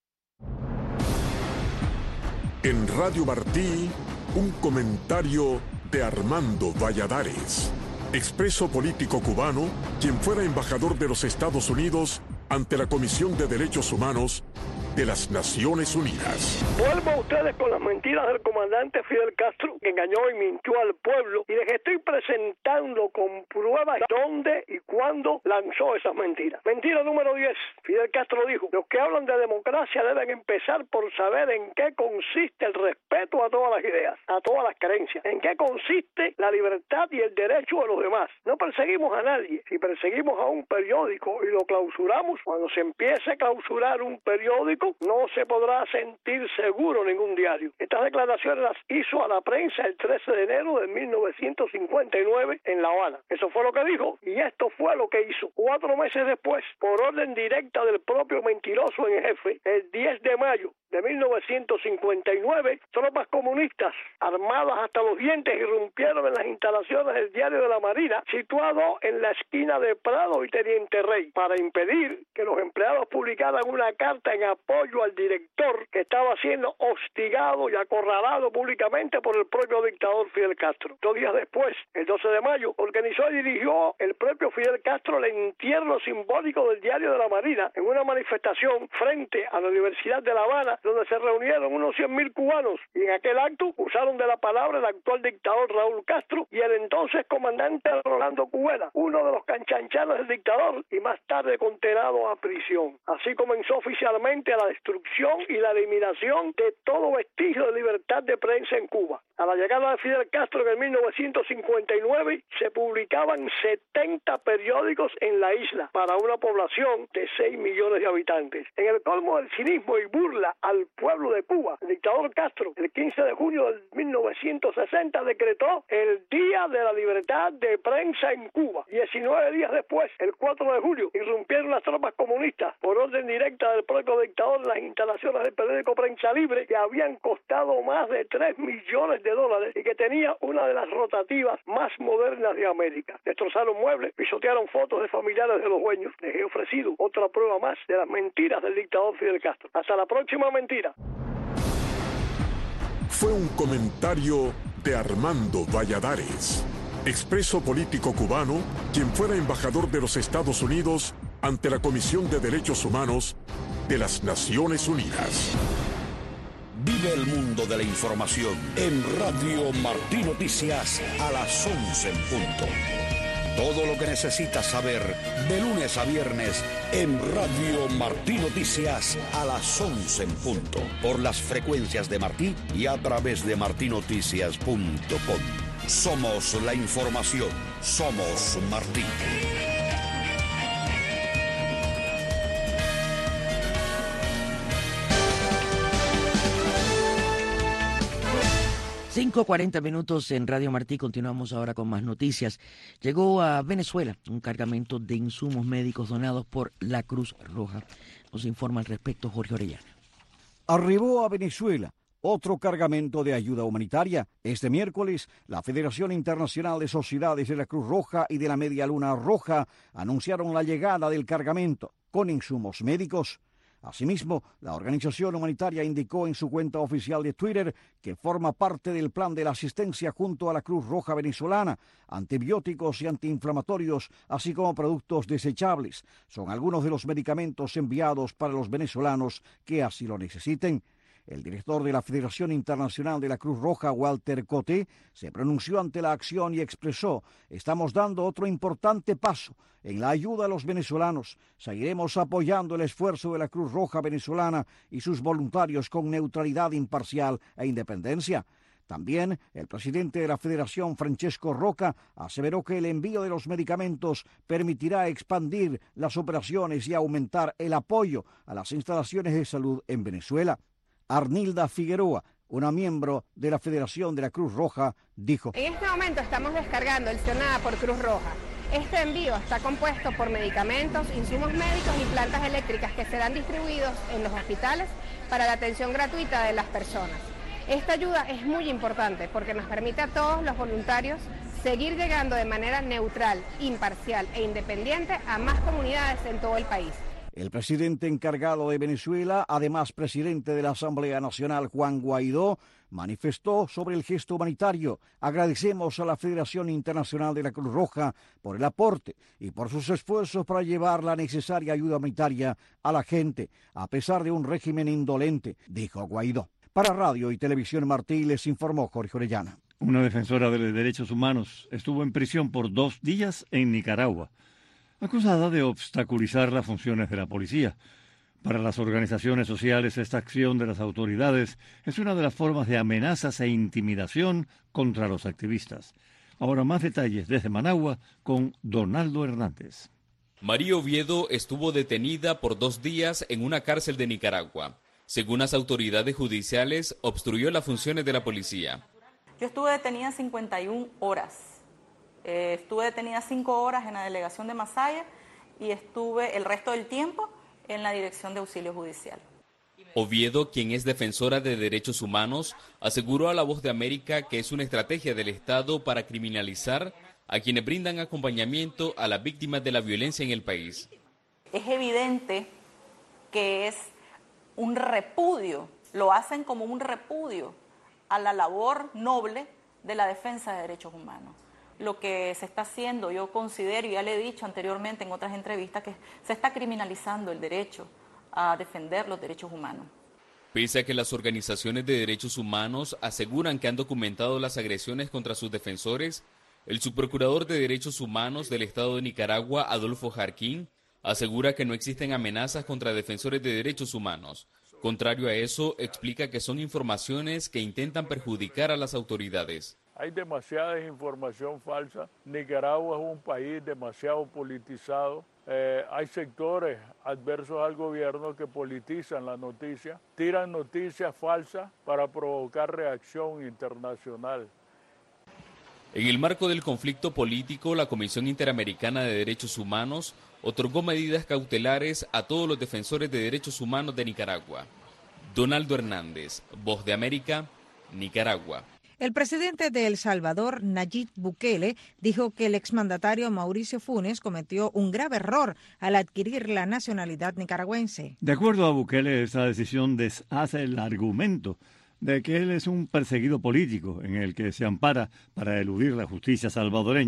En Radio Martí, un comentario de Armando Valladares, expreso político cubano, quien fuera embajador de los Estados Unidos ante la Comisión de Derechos Humanos de las Naciones Unidas. Vuelvo a ustedes con las mentiras del comandante Fidel Castro, que engañó y mintió al pueblo, y les estoy presentando con pruebas dónde y cuándo lanzó esas mentiras. Mentira número 10. Fidel Castro dijo: los que hablan de democracia deben empezar por saber en qué consiste el respeto a todas las ideas, a todas las creencias, en qué consiste la libertad y el derecho de los demás. No perseguimos a nadie. Si perseguimos a un periódico y lo clausuramos, cuando se empiece a clausurar un periódico, no se podrá sentir seguro ningún diario. Estas declaraciones las hizo a la prensa el 13 de enero de 1959 en La Habana. Eso fue lo que dijo, y esto fue lo que hizo. 4 meses después, por orden directa del propio mentiroso en jefe, el 10 de mayo de 1959, tropas comunistas armadas hasta los dientes irrumpieron en las instalaciones del Diario de la Marina, situado en la esquina de Prado y Teniente Rey, para impedir que los empleados publicaran una carta en apoyo al director, que estaba siendo hostigado y acorralado públicamente por el propio dictador Fidel Castro. 2 días después, el 12 de mayo, organizó y dirigió el propio Fidel Castro el entierro simbólico del Diario de la Marina en una manifestación frente a la Universidad de La Habana, donde se reunieron unos 100.000 cubanos, y en aquel acto usaron de la palabra el actual dictador Raúl Castro y el entonces comandante Rolando Cubela, uno de los canchanchanos del dictador, y más tarde condenado a prisión. Así comenzó oficialmente la destrucción y la eliminación de todo vestigio de libertad de prensa en Cuba. A la llegada de Fidel Castro en el 1959 se publicaban 70 periódicos en la isla para una población de 6 millones de habitantes. En el colmo del cinismo y burla al pueblo de Cuba, el dictador Castro, el 15 de junio de 1960, decretó el Día de la Libertad de Prensa en Cuba. 19 días después, el 4 de julio, irrumpieron las tropas comunistas por orden directa del propio dictador en las instalaciones del periódico Prensa Libre, que habían costado más de $3 millones y que tenía una de las rotativas más modernas de América. Destrozaron muebles, pisotearon fotos de familiares de los dueños. Les he ofrecido otra prueba más de las mentiras del dictador Fidel Castro. Hasta la próxima mentira. Fue un comentario de Armando Valladares, expreso político cubano, quien fuera embajador de los Estados Unidos ante la Comisión de Derechos Humanos de las Naciones Unidas. Vive el mundo de la información en Radio Martí Noticias a las 11 en punto. Todo lo que necesitas saber de lunes a viernes en Radio Martí Noticias a las 11 en punto. Por las frecuencias de Martí y a través de martinoticias.com. Somos la información. Somos Martí. 5:40 minutos en Radio Martí. Continuamos ahora con más noticias. Llegó a Venezuela un cargamento de insumos médicos donados por la Cruz Roja. Nos informa al respecto Jorge Orellana. Arribó a Venezuela otro cargamento de ayuda humanitaria. Este miércoles, la Federación Internacional de Sociedades de la Cruz Roja y de la Media Luna Roja anunciaron la llegada del cargamento con insumos médicos. Asimismo, la organización humanitaria indicó en su cuenta oficial de Twitter que forma parte del plan de la asistencia junto a la Cruz Roja venezolana. Antibióticos y antiinflamatorios, así como productos desechables, son algunos de los medicamentos enviados para los venezolanos que así lo necesiten. El director de la Federación Internacional de la Cruz Roja, Walter Coté, se pronunció ante la acción y expresó: estamos dando otro importante paso en la ayuda a los venezolanos. Seguiremos apoyando el esfuerzo de la Cruz Roja venezolana y sus voluntarios con neutralidad imparcial e independencia. También el presidente de la Federación, Francesco Roca, aseveró que el envío de los medicamentos permitirá expandir las operaciones y aumentar el apoyo a las instalaciones de salud en Venezuela. Arnilda Figueroa, una miembro de la Federación de la Cruz Roja, dijo: en este momento estamos descargando el Sionada por Cruz Roja. Este envío está compuesto por medicamentos, insumos médicos y plantas eléctricas que serán distribuidos en los hospitales para la atención gratuita de las personas. Esta ayuda es muy importante porque nos permite a todos los voluntarios seguir llegando de manera neutral, imparcial e independiente a más comunidades en todo el país. El presidente encargado de Venezuela, además presidente de la Asamblea Nacional, Juan Guaidó, manifestó sobre el gesto humanitario. Agradecemos a la Federación Internacional de la Cruz Roja por el aporte y por sus esfuerzos para llevar la necesaria ayuda humanitaria a la gente, a pesar de un régimen indolente, dijo Guaidó. Para Radio y Televisión Martí les informó Jorge Orellana. Una defensora de los derechos humanos estuvo en prisión por 2 días en Nicaragua, acusada de obstaculizar las funciones de la policía. Para las organizaciones sociales, esta acción de las autoridades es una de las formas de amenazas e intimidación contra los activistas. Ahora más detalles desde Managua con Donaldo Hernández. María Oviedo estuvo detenida por 2 días en una cárcel de Nicaragua. Según las autoridades judiciales, obstruyó las funciones de la policía. Yo estuve detenida 51 horas. Estuve detenida 5 horas en la delegación de Masaya y estuve el resto del tiempo en la Dirección de Auxilio Judicial. Oviedo, quien es defensora de derechos humanos, aseguró a La Voz de América que es una estrategia del Estado para criminalizar a quienes brindan acompañamiento a las víctimas de la violencia en el país. Es evidente que es un repudio, lo hacen como un repudio a la labor noble de la defensa de derechos humanos. Lo que se está haciendo, yo considero, y ya le he dicho anteriormente en otras entrevistas, que se está criminalizando el derecho a defender los derechos humanos. Pese a que las organizaciones de derechos humanos aseguran que han documentado las agresiones contra sus defensores, el subprocurador de Derechos Humanos del Estado de Nicaragua, Adolfo Jarquín, asegura que no existen amenazas contra defensores de derechos humanos. Contrario a eso, explica que son informaciones que intentan perjudicar a las autoridades. Hay demasiada información falsa. Nicaragua es un país demasiado politizado. Hay sectores adversos al gobierno que politizan la noticia, tiran noticias falsas para provocar reacción internacional. En el marco del conflicto político, la Comisión Interamericana de Derechos Humanos otorgó medidas cautelares a todos los defensores de derechos humanos de Nicaragua. Donaldo Hernández, Voz de América, Nicaragua. El presidente de El Salvador, Nayib Bukele, dijo que el exmandatario Mauricio Funes cometió un grave error al adquirir la nacionalidad nicaragüense. De acuerdo a Bukele, esta decisión deshace el argumento de que él es un perseguido político en el que se ampara para eludir la justicia salvadoreña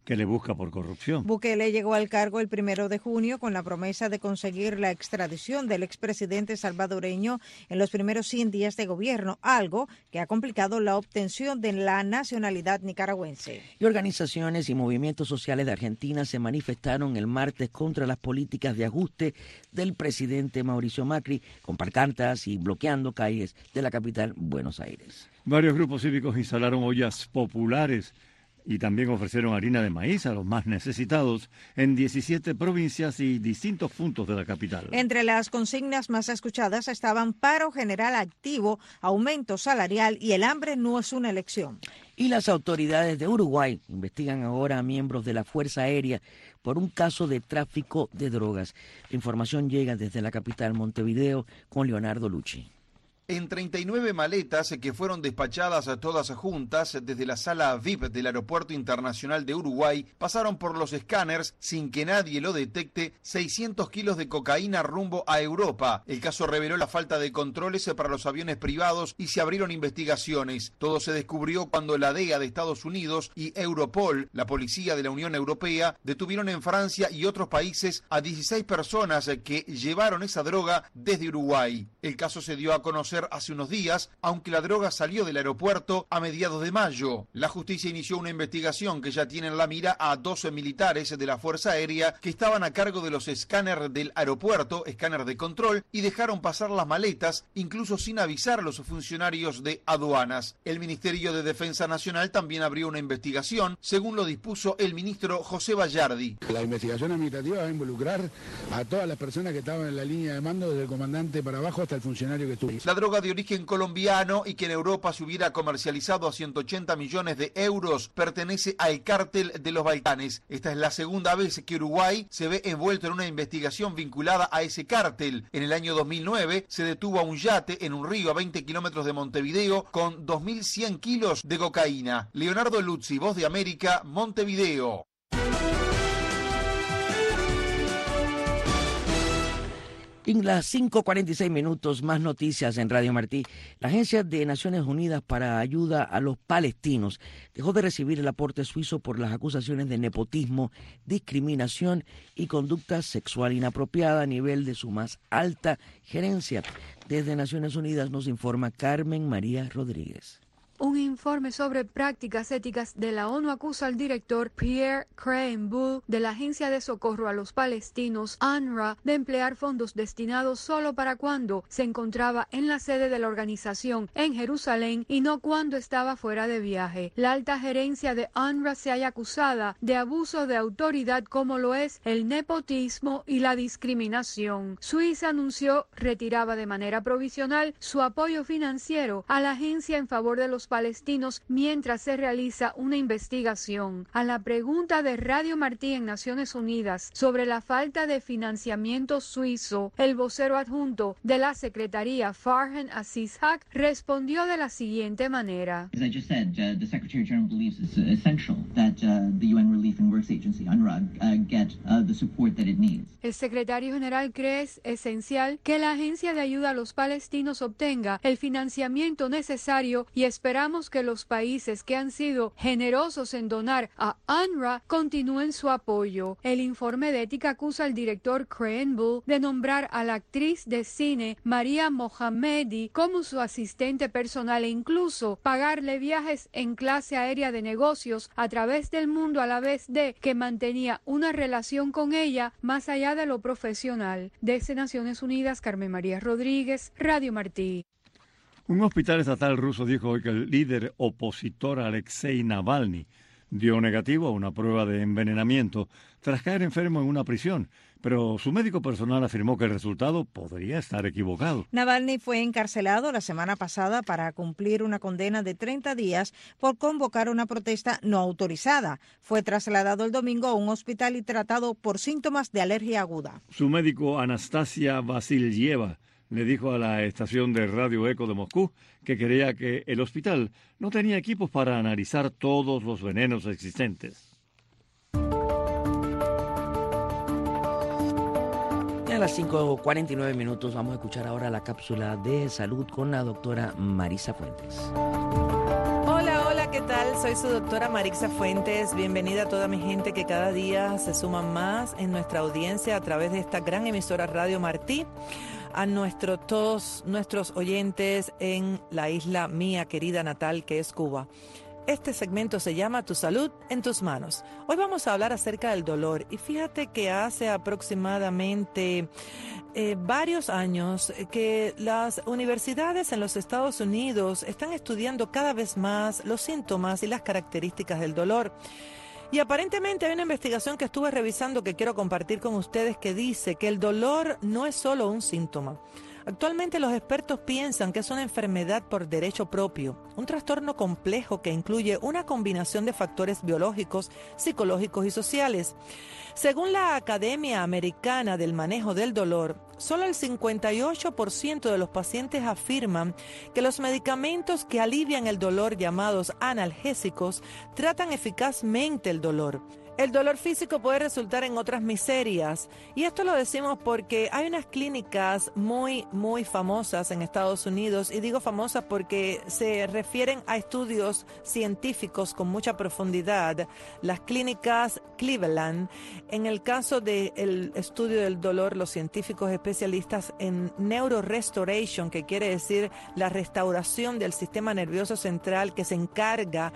que le busca por corrupción. Bukele llegó al cargo el 1 de junio con la promesa de conseguir la extradición del expresidente salvadoreño en los primeros 100 días de gobierno, algo que ha complicado la obtención de la nacionalidad nicaragüense. Y organizaciones y movimientos sociales de Argentina se manifestaron el martes contra las políticas de ajuste del presidente Mauricio Macri, con pancartas y bloqueando calles de la capital, Buenos Aires. Varios grupos cívicos instalaron ollas populares y también ofrecieron harina de maíz a los más necesitados en 17 provincias y distintos puntos de la capital. Entre las consignas más escuchadas estaban paro general activo, aumento salarial y el hambre no es una elección. Y las autoridades de Uruguay investigan ahora a miembros de la Fuerza Aérea por un caso de tráfico de drogas. La información llega desde la capital, Montevideo, con Leonardo Lucci. En 39 maletas que fueron despachadas todas juntas desde la sala VIP del Aeropuerto Internacional de Uruguay, pasaron por los escáneres sin que nadie lo detecte 600 kilos de cocaína rumbo a Europa. El caso reveló la falta de controles para los aviones privados y se abrieron investigaciones. Todo se descubrió cuando la DEA de Estados Unidos y Europol, la policía de la Unión Europea, detuvieron en Francia y otros países a 16 personas que llevaron esa droga desde Uruguay. El caso se dio a conocer hace unos días, aunque la droga salió del aeropuerto a mediados de mayo. La justicia inició una investigación que ya tiene en la mira a 12 militares de la Fuerza Aérea que estaban a cargo de los escáneres del aeropuerto, escáner de control, y dejaron pasar las maletas, incluso sin avisar a los funcionarios de aduanas. El Ministerio de Defensa Nacional también abrió una investigación, según lo dispuso el ministro José Bayardi. La investigación administrativa va a involucrar a todas las personas que estaban en la línea de mando, desde el comandante para abajo hasta el funcionario que estuvo. La droga de origen colombiano y que en Europa se hubiera comercializado a 180 millones de euros pertenece al cártel de los Balcanes. Esta es la segunda vez que Uruguay se ve envuelto en una investigación vinculada a ese cártel. En el año 2009 se detuvo a un yate en un río a 20 kilómetros de Montevideo con 2.100 kilos de cocaína. Leonardo Luzzi, Voz de América, Montevideo. En las 5:46 minutos, más noticias en Radio Martí. La Agencia de Naciones Unidas para Ayuda a los Palestinos dejó de recibir el aporte suizo por las acusaciones de nepotismo, discriminación y conducta sexual inapropiada a nivel de su más alta gerencia. Desde Naciones Unidas nos informa Carmen María Rodríguez. Un informe sobre prácticas éticas de la ONU acusa al director Pierre Krahenbuhl de la Agencia de Socorro a los Palestinos, UNRWA, de emplear fondos destinados solo para cuando se encontraba en la sede de la organización en Jerusalén y no cuando estaba fuera de viaje. La alta gerencia de UNRWA se halla acusada de abuso de autoridad como lo es el nepotismo y la discriminación. Suiza anunció retiraba de manera provisional su apoyo financiero a la agencia en favor de los palestinos mientras se realiza una investigación. A la pregunta de Radio Martí en Naciones Unidas sobre la falta de financiamiento suizo, el vocero adjunto de la Secretaría, Farhan Aziz-Haq, respondió de la siguiente manera. As I just said, the Secretary General believes it's essential that the UN Relief and Works Agency, UNRWA, get the support that it needs. El secretario general cree es esencial que la Agencia de Ayuda a los Palestinos obtenga el financiamiento necesario y esperamos que los países que han sido generosos en donar a UNRWA continúen su apoyo. El informe de ética acusa al director Krahenbuhl de nombrar a la actriz de cine María Mohammedi como su asistente personal e incluso pagarle viajes en clase aérea de negocios a través del mundo a la vez de que mantenía una relación con ella más allá de lo profesional. Desde Naciones Unidas, Carmen María Rodríguez, Radio Martí. Un hospital estatal ruso dijo hoy que el líder opositor Alexei Navalny dio negativo a una prueba de envenenamiento tras caer enfermo en una prisión, pero su médico personal afirmó que el resultado podría estar equivocado. Navalny fue encarcelado la semana pasada para cumplir una condena de 30 días por convocar una protesta no autorizada. Fue trasladado el domingo a un hospital y tratado por síntomas de alergia aguda. Su médico Anastasia Vasilyeva le dijo a la estación de Radio Eco de Moscú que creía que el hospital no tenía equipos para analizar todos los venenos existentes. A las 5:49 minutos vamos a escuchar ahora la cápsula de salud con la doctora Marisa Fuentes. Hola, ¿qué tal? tal? Soy su doctora Marixa Fuentes. Bienvenida a toda mi gente que cada día se suma más en nuestra audiencia a través de esta gran emisora Radio Martí. A todos nuestros oyentes en la isla mía querida natal que es Cuba. Este segmento se llama Tu salud en tus manos. Hoy vamos a hablar acerca del dolor y fíjate que hace aproximadamente varios años que las universidades en los Estados Unidos están estudiando cada vez más los síntomas y las características del dolor. Y aparentemente hay una investigación que estuve revisando que quiero compartir con ustedes que dice que el dolor no es solo un síntoma. Actualmente los expertos piensan que es una enfermedad por derecho propio, un trastorno complejo que incluye una combinación de factores biológicos, psicológicos y sociales. Según la Academia Americana del Manejo del Dolor, solo el 58% de los pacientes afirman que los medicamentos que alivian el dolor, llamados analgésicos, tratan eficazmente el dolor. El dolor físico puede resultar en otras miserias, y esto lo decimos porque hay unas clínicas muy famosas en Estados Unidos, y digo famosas porque se refieren a estudios científicos con mucha profundidad, las clínicas Cleveland. En el caso del estudio del dolor, los científicos especialistas en neurorestoration, que quiere decir la restauración del sistema nervioso central que se encarga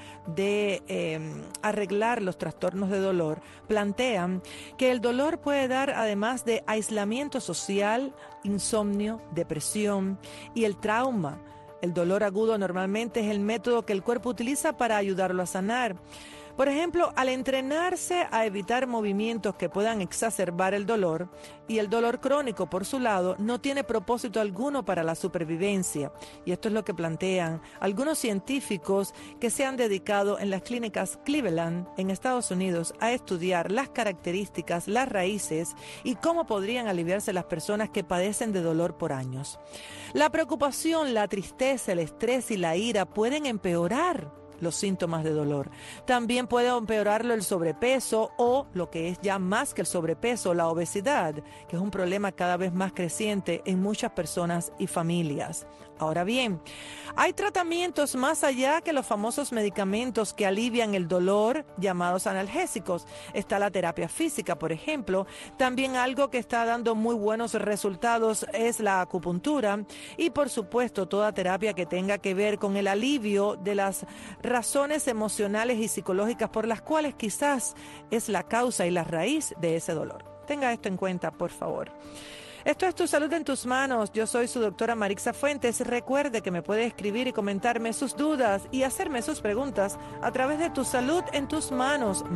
de arreglar los trastornos de dolor, plantean que el dolor puede dar, además de aislamiento social, insomnio, depresión y el trauma. El dolor agudo normalmente es el método que el cuerpo utiliza para ayudarlo a sanar. Por ejemplo, al entrenarse a evitar movimientos que puedan exacerbar el dolor, y el dolor crónico, por su lado, no tiene propósito alguno para la supervivencia. Y esto es lo que plantean algunos científicos que se han dedicado en las clínicas Cleveland, en Estados Unidos, a estudiar las características, las raíces y cómo podrían aliviarse las personas que padecen de dolor por años. La preocupación, la tristeza, el estrés y la ira pueden empeorar los síntomas de dolor. También puede empeorarlo el sobrepeso o, lo que es ya más que el sobrepeso, la obesidad, que es un problema cada vez más creciente en muchas personas y familias. Ahora bien, hay tratamientos más allá que los famosos medicamentos que alivian el dolor, llamados analgésicos. Está la terapia física, por ejemplo. También algo que está dando muy buenos resultados es la acupuntura y, por supuesto, toda terapia que tenga que ver con el alivio de las razones emocionales y psicológicas por las cuales quizás es la causa y la raíz de ese dolor. Tenga esto en cuenta, por favor. Esto es Tu Salud en tus manos. Yo soy su doctora Marixa Fuentes. Recuerde que me puede escribir y comentarme sus dudas y hacerme sus preguntas a través de Tu Salud en tus manos,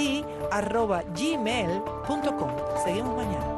marti@gmail.com. Seguimos mañana.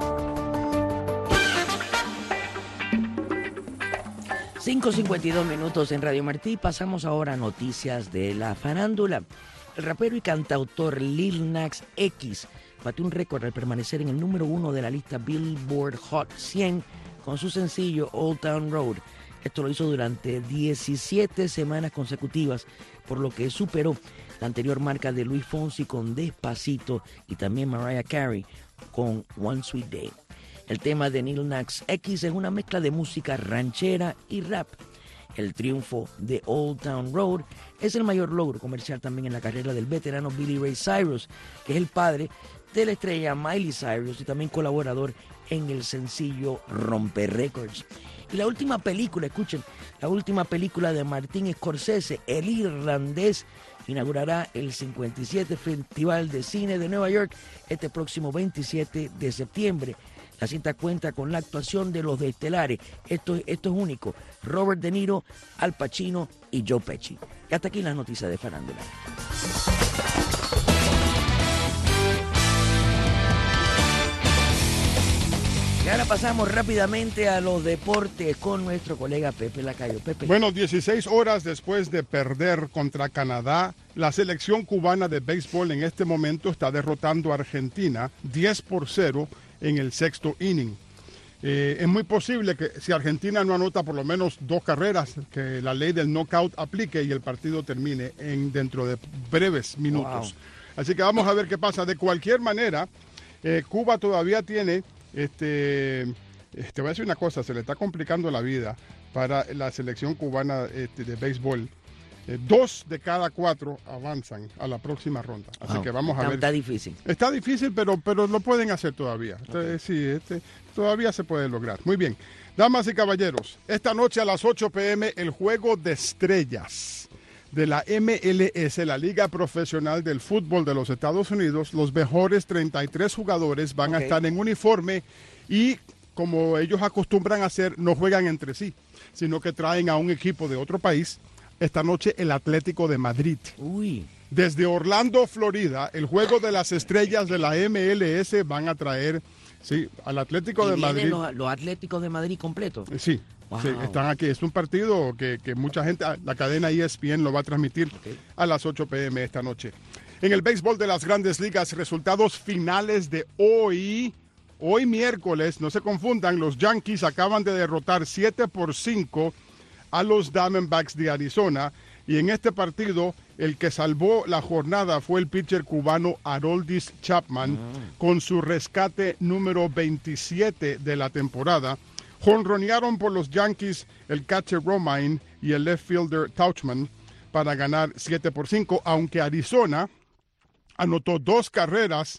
5:52 minutos en Radio Martí. Pasamos ahora a noticias de la farándula. El rapero y cantautor Lil Nas X batió un récord al permanecer en el número 1 de la lista Billboard Hot 100 con su sencillo Old Town Road. Esto lo hizo durante 17 semanas consecutivas, por lo que superó la anterior marca de Luis Fonsi con Despacito y también Mariah Carey con One Sweet Day. El tema de Lil Nas X es una mezcla de música ranchera y rap. El triunfo de Old Town Road es el mayor logro comercial también en la carrera del veterano Billy Ray Cyrus, que es el padre de la estrella Miley Cyrus y también colaborador en el sencillo Romper Records. Y la última película, escuchen, la última película de Martin Scorsese, El Irlandés, inaugurará el 57 Festival de Cine de Nueva York este próximo 27 de septiembre. La cinta cuenta con la actuación de los estelares, esto es único, Robert De Niro, Al Pacino y Joe Pesci. Y hasta aquí las noticias de farándula. Y ahora pasamos rápidamente a los deportes con nuestro colega Pepe Lacayo. Pepe. Bueno, 16 horas después de perder contra Canadá, la selección cubana de béisbol en este momento está derrotando a Argentina 10-0 en el sexto inning. Es muy posible que si Argentina no anota por lo menos 2 carreras, que la ley del knockout aplique y el partido termine dentro de breves minutos. Wow. Así que vamos a ver qué pasa. De cualquier manera, Cuba todavía tiene... te voy a decir una cosa, se le está complicando la vida para la selección cubana de béisbol, 2 de cada 4 avanzan a la próxima ronda. Así que vamos a ver. Está difícil. Está difícil, pero lo pueden hacer todavía. Todavía se puede lograr. Muy bien. Damas y caballeros, esta noche a las 8 p.m. el Juego de Estrellas de la MLS, la Liga Profesional del Fútbol de los Estados Unidos. Los mejores 33 jugadores van a estar en uniforme y, como ellos acostumbran a hacer, no juegan entre sí, sino que traen a un equipo de otro país. Esta noche el Atlético de Madrid. Desde Orlando, Florida, el Juego de las Estrellas de la MLS van a traer al Atlético de Madrid. Los Atléticos de Madrid completos. Sí. Wow. Sí, están aquí. Es un partido que mucha gente, la cadena ESPN lo va a transmitir a las 8 p.m. esta noche. En el béisbol de las Grandes Ligas, resultados finales de hoy miércoles, no se confundan, los Yankees acaban de derrotar 7-5 a los Diamondbacks de Arizona, y en este partido el que salvó la jornada fue el pitcher cubano Aroldis Chapman con su rescate número 27 de la temporada. Jonronearon por los Yankees el catcher Romine y el left fielder Tauchman para ganar 7-5, aunque Arizona anotó dos carreras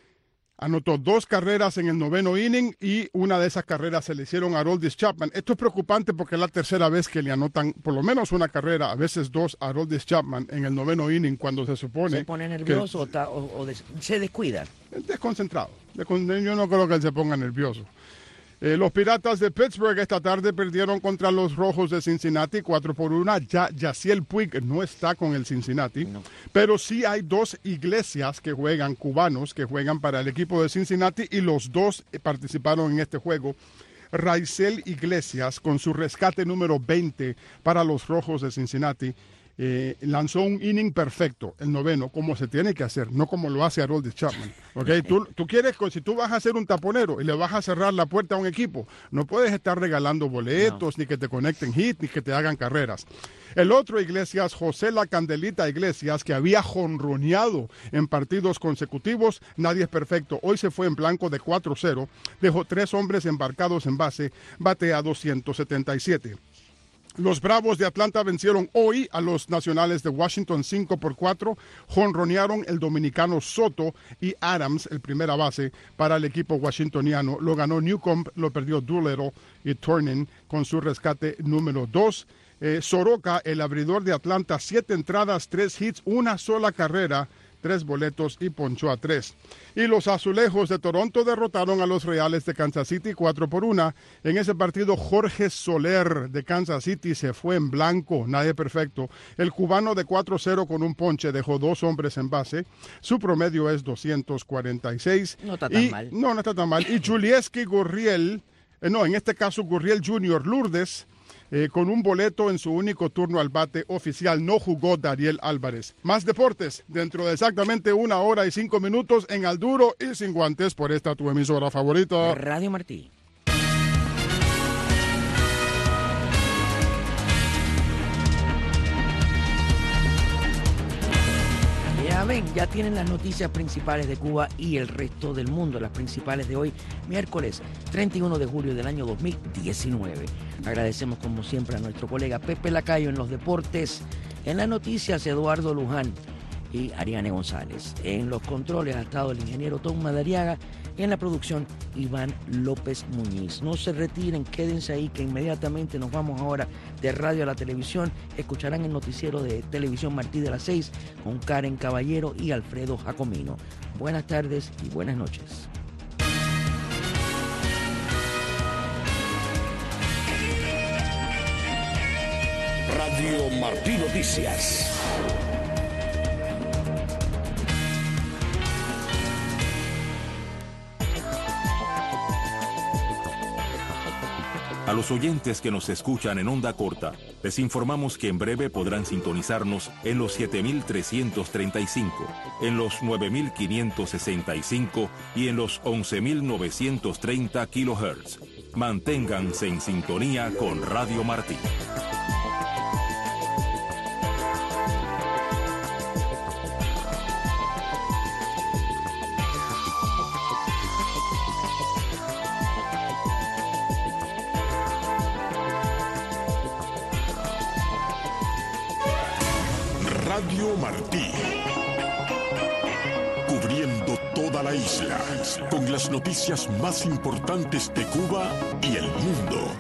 en el noveno inning, y una de esas carreras se le hicieron a Aroldis Chapman. Esto es preocupante porque es la tercera vez que le anotan por lo menos una carrera, a veces dos, a Aroldis Chapman en el noveno inning, cuando se supone... ¿Se pone nervioso se descuida? Desconcentrado. Yo no creo que él se ponga nervioso. Los Piratas de Pittsburgh esta tarde perdieron contra los Rojos de Cincinnati 4-1. Yasiel Puig no está con el Cincinnati, pero sí hay dos Iglesias que juegan, cubanos, que juegan para el equipo de Cincinnati, y los dos participaron en este juego. Raisel Iglesias, con su rescate número 20 para los Rojos de Cincinnati, lanzó un inning perfecto, el noveno, como se tiene que hacer, no como lo hace Aroldis Chapman. ¿Okay? Tú quieres, si tú vas a ser un taponero y le vas a cerrar la puerta a un equipo, no puedes estar regalando boletos, ni que te conecten hit, ni que te hagan carreras. El otro Iglesias, José La Candelita Iglesias, que había jonroneado en partidos consecutivos, nadie es perfecto. Hoy se fue en blanco de 4-0, dejó 3 hombres embarcados en base, batea 277. Los Bravos de Atlanta vencieron hoy a los Nacionales de Washington 5-4. Jonronearon el dominicano Soto y Adams, el primera base, para el equipo washingtoniano. Lo ganó Newcomb, lo perdió Doolittle y Turner con su rescate número 2. Soroka, el abridor de Atlanta, 7 entradas, 3 hits, una sola carrera, 3 boletos y ponchó a 3. Y los Azulejos de Toronto derrotaron a los Reales de Kansas City 4-1. En ese partido, Jorge Soler de Kansas City se fue en blanco, nadie perfecto. El cubano de 4-0 con un ponche dejó 2 hombres en base. Su promedio es 246. No está tan mal. No está tan mal. Y Julieski Gurriel, en este caso Gurriel Jr. Lourdes, con un boleto en su único turno al bate oficial. No jugó Dariel Álvarez. Más deportes dentro de exactamente 1 hora y 5 minutos en Al Duro y Sin Guantes, por esta tu emisora favorita, Radio Martí. Ya tienen las noticias principales de Cuba y el resto del mundo, las principales de hoy, miércoles 31 de julio del año 2019. Agradecemos como siempre a nuestro colega Pepe Lacayo en los deportes, en las noticias Eduardo Luján y Ariane González. En los controles ha estado el ingeniero Tom Madariaga, en la producción Iván López Muñiz. No se retiren, quédense ahí, que inmediatamente nos vamos ahora de radio a la televisión. Escucharán el noticiero de Televisión Martí de las 6 con Karen Caballero y Alfredo Jacomino. Buenas tardes y buenas noches. Radio Martí Noticias. A los oyentes que nos escuchan en onda corta, les informamos que en breve podrán sintonizarnos en los 7335, en los 9565 y en los 11930 kHz. Manténganse en sintonía con Radio Martí. Radio Martí. Cubriendo toda la isla, con las noticias más importantes de Cuba y el mundo.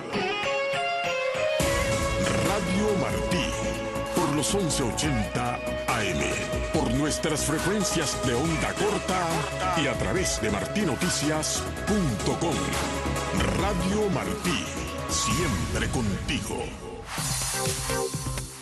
Radio Martí, por los 1180 AM, por nuestras frecuencias de onda corta y a través de martinoticias.com. Radio Martí, siempre contigo.